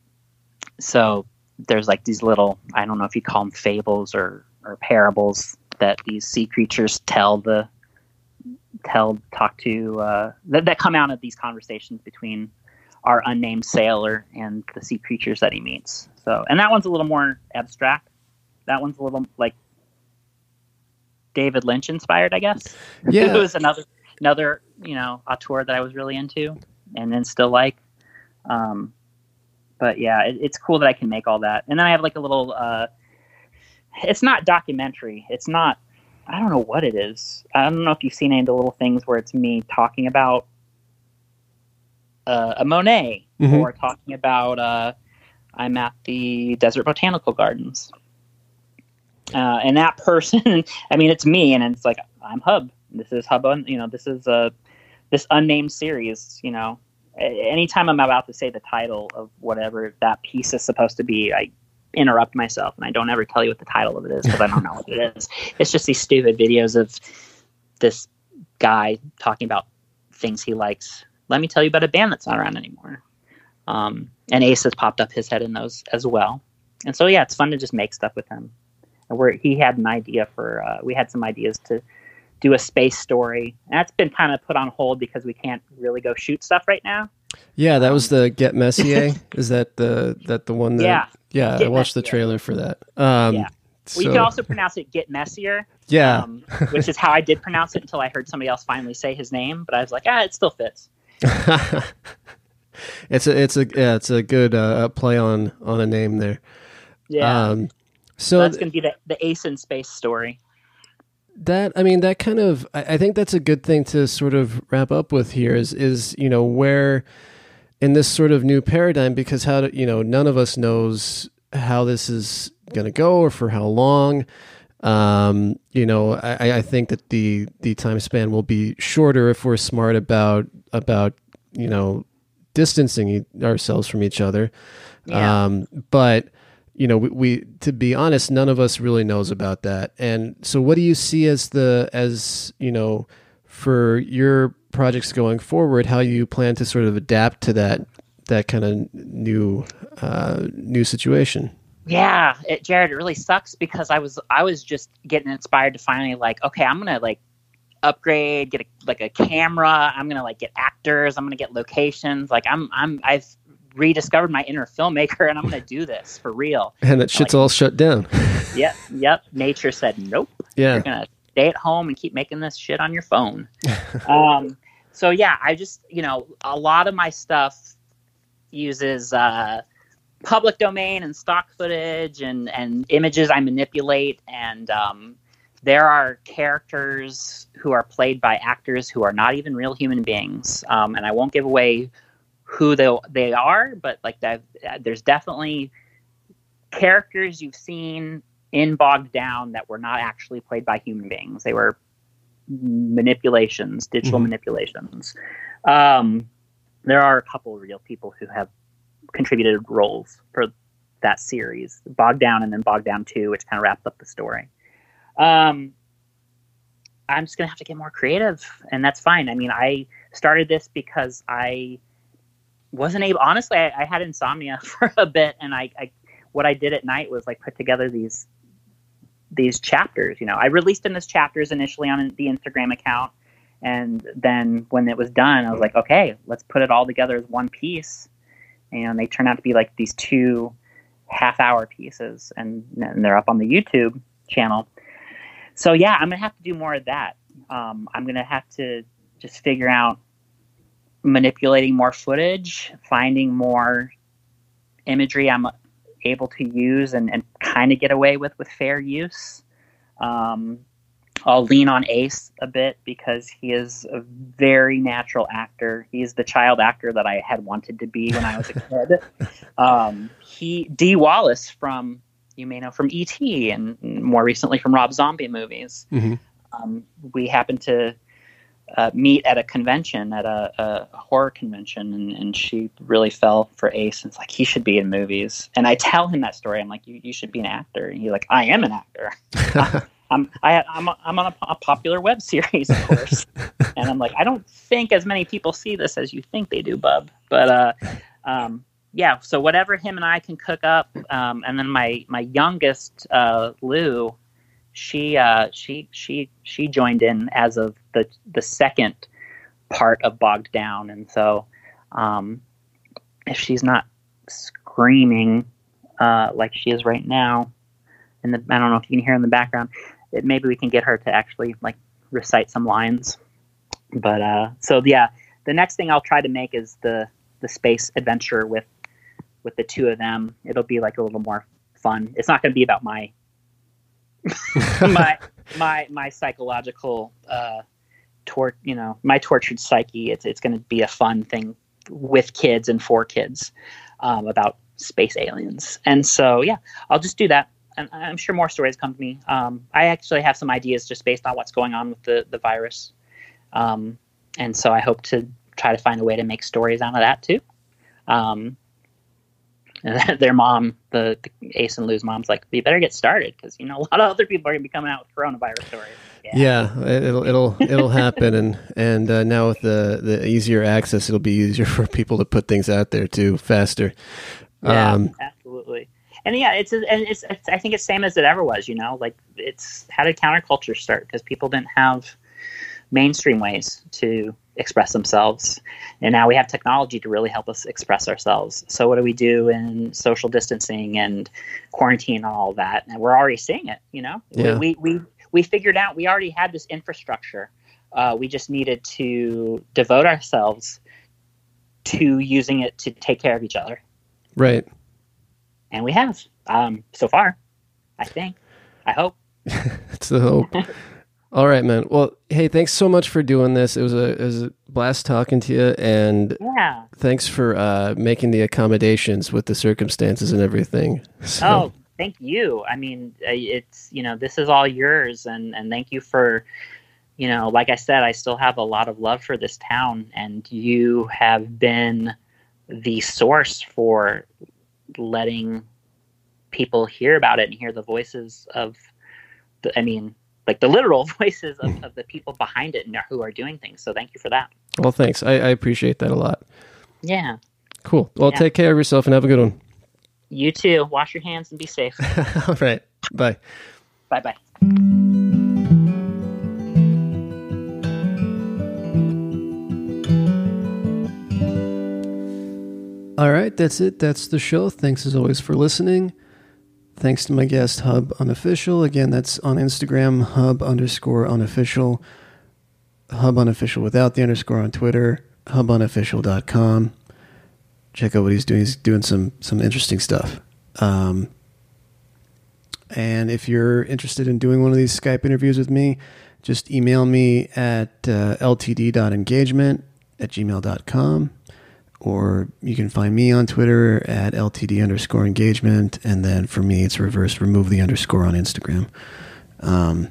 so there's like these little, I don't know if you call them fables or, or parables that these sea creatures tell the, tell, talk to, uh, that, that come out of these conversations between our unnamed sailor and the sea creatures that he meets. So, and that one's a little more abstract. That one's a little like David Lynch inspired, I guess. Yeah. It was another, another, you know, auteur that I was really into and then still like, um, but yeah, it, it's cool that I can make all that. And then I have like a little, uh, it's not documentary. It's not, I don't know what it is. I don't know if you've seen any of the little things where it's me talking about uh, a Monet mm-hmm. or talking about, uh, I'm at the Desert Botanical Gardens. Uh, and that person, I mean, it's me, and it's like, I'm Hub. This is Hub, you know, this is a, this unnamed series, you know. Anytime I'm about to say the title of whatever that piece is supposed to be, I interrupt myself, and I don't ever tell you what the title of it is because I don't know what it is. It's just these stupid videos of this guy talking about things he likes. Let me tell you about a band that's not around anymore. Um, and Ace has popped up his head in those as well. And so, yeah, it's fun to just make stuff with him. And where he had an idea for, uh, we had some ideas to do a space story. And that's been kind of put on hold because we can't really go shoot stuff right now. Yeah, that was the Get Messier. Is that the that the one that? Yeah, yeah. Get I watched Messier. The trailer for that. Um, yeah, so, well, you can also pronounce it Get Messier. Yeah, um, which is how I did pronounce it until I heard somebody else finally say his name. But I was like, ah, it still fits. it's a it's a yeah, it's a good uh, play on on a name there. Yeah. Um, so, so that's going to be the the Ace in Space story. That I mean, that kind of I, I think that's a good thing to sort of wrap up with here. Is is you know where in this sort of new paradigm, because how to, you know none of us knows how this is going to go or for how long. Um, you know, I, I think that the the time span will be shorter if we're smart about about you know distancing ourselves from each other. Yeah. Um, but you know, we, we to be honest, none of us really knows about that. And so, what do you see as the as you know for your projects going forward? How you plan to sort of adapt to that that kind of new uh, new situation? Yeah, it, Jared, it really sucks because I was I was just getting inspired to finally like, okay, I'm gonna like upgrade, get a, like a camera. I'm gonna like get actors. I'm gonna get locations. Like I'm I'm I've rediscovered my inner filmmaker, and I'm gonna do this for real. And that shit's like, all shut down. Yep, yep. Nature said nope. Yeah, you're gonna stay at home and keep making this shit on your phone. um, so yeah, I just you know a lot of my stuff uses uh, public domain and stock footage and, and images I manipulate. And um, there are characters who are played by actors who are not even real human beings. Um, and I won't give away who they, they are, but like that, there's definitely characters you've seen in Bogged Down that were not actually played by human beings. They were manipulations, digital mm-hmm. manipulations. Um, there are a couple of real people who have contributed roles for that series, Bogged Down and then Bogged Down two, which kind of wrapped up the story. Um, I'm just going to have to get more creative, and that's fine. I mean, I started this because I wasn't able, honestly, I, I had insomnia for a bit, and I, I, what I did at night was like put together these, these chapters. You know, I released them as chapters initially on the Instagram account. And then when it was done, I was like, okay, let's put it all together as one piece. And they turn out to be like these two half hour pieces, and, and they're up on the YouTube channel. So yeah, I'm going to have to do more of that. Um, I'm going to have to just figure out manipulating more footage, finding more imagery I'm able to use and, and kind of get away with with fair use. Um, I'll lean on Ace a bit because he is a very natural actor. He's the child actor that I had wanted to be when I was a kid. um, he Dee Wallace from, you may know from E T and more recently from Rob Zombie movies. Mm-hmm. Um, we happened to uh, meet at a convention, at a, a horror convention, and, and she really fell for Ace. And it's like, he should be in movies. And I tell him that story. I'm like, you, you should be an actor. And he's like, I am an actor. I'm I, I'm I'm on a, a popular web series, of course, and I'm like, I don't think as many people see this as you think they do, bub. But uh, um, yeah. So whatever him and I can cook up, um, and then my my youngest uh, Lou, she uh, she she she joined in as of the the second part of Bogged Down, and so um, if she's not screaming uh, like she is right now, in the I don't know if you can hear in the background. It, maybe we can get her to actually like recite some lines. But uh, so yeah, the next thing I'll try to make is the the space adventure with with the two of them. It'll be like a little more fun. It's not going to be about my my my my psychological uh, tor you know my tortured psyche. It's it's going to be a fun thing with kids and for kids um, about space aliens. And so yeah, I'll just do that. And I'm sure more stories come to me. Um, I actually have some ideas just based on what's going on with the, the virus. Um, and so I hope to try to find a way to make stories out of that too. Um, and their mom, the, the Ace and Lou's mom's like, you better get started because, you know, a lot of other people are going to be coming out with coronavirus stories. Yeah, yeah it'll it'll it'll happen, and and uh, now with the, the easier access, it'll be easier for people to put things out there too, faster. Yeah, um, absolutely. And yeah, it's and it's, it's I think it's same as it ever was. You know, like it's how did counterculture start? Because people didn't have mainstream ways to express themselves, and now we have technology to really help us express ourselves. So what do we do in social distancing and quarantine and all that? And we're already seeing it. You know, yeah. we, we we we figured out we already had this infrastructure. Uh, we just needed to devote ourselves to using it to take care of each other. Right. And we have, um, so far, I think. I hope. It's the hope. All right, man. Well, hey, thanks so much for doing this. It was a, it was a blast talking to you, and yeah, thanks for uh, making the accommodations with the circumstances and everything. So. Oh, thank you. I mean, it's, you know, this is all yours, and, and thank you for, you know, like I said, I still have a lot of love for this town, and you have been the source for letting people hear about it and hear the voices of the, I mean, like the literal voices of, of the people behind it and who are doing things. So thank you for that. Well, thanks. I, I appreciate that a lot. Yeah. Cool. Well, yeah. Take care of yourself and have a good one. You too. Wash your hands and be safe. All right. Bye. Bye-bye. All right, that's it. That's the show. Thanks as always for listening. Thanks to my guest, Hub Unofficial. Again, that's on Instagram, Hub underscore unofficial. Hub Unofficial without the underscore on Twitter, hub unofficial dot com. check out what he's doing. He's doing some some interesting stuff. Um, and if you're interested in doing one of these Skype interviews with me, just email me at uh, l t d dot engagement at gmail dot com, or you can find me on Twitter at L T D underscore engagement, and then for me it's reverse, remove the underscore on Instagram. Um,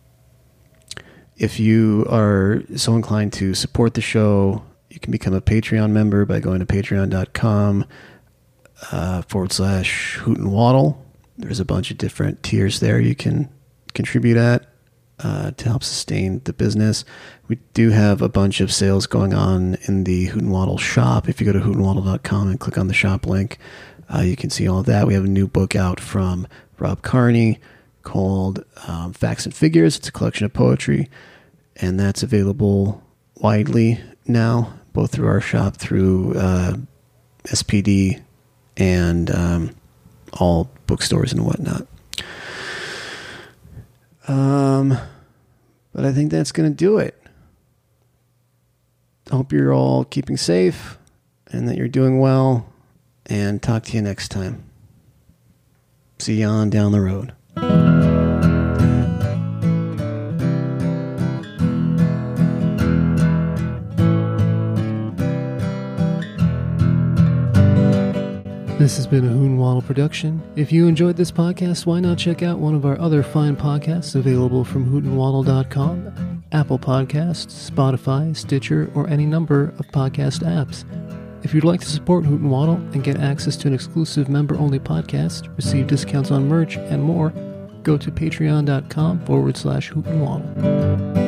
if you are so inclined to support the show, you can become a Patreon member by going to patreon.com uh, forward slash Hoot and Waddle. There's a bunch of different tiers there you can contribute at uh, to help sustain the business. We do have a bunch of sales going on in the Hoot and Waddle shop. If you go to hoot and waddle dot com and click on the shop link, uh, you can see all of that. We have a new book out from Rob Carney called um, Facts and Figures. It's a collection of poetry, and that's available widely now, both through our shop, through uh, S P D, and um, all bookstores and whatnot. Um, but I think that's going to do it. I hope you're all keeping safe and that you're doing well, and talk to you next time. See you on down the road. This has been a Hoot and Waddle production. If you enjoyed this podcast, why not check out one of our other fine podcasts available from hoot and waddle dot com, Apple Podcasts, Spotify, Stitcher, or any number of podcast apps. If you'd like to support Hoot and Waddle and get access to an exclusive member-only podcast, receive discounts on merch, and more, go to patreon.com forward slash Hoot and Waddle.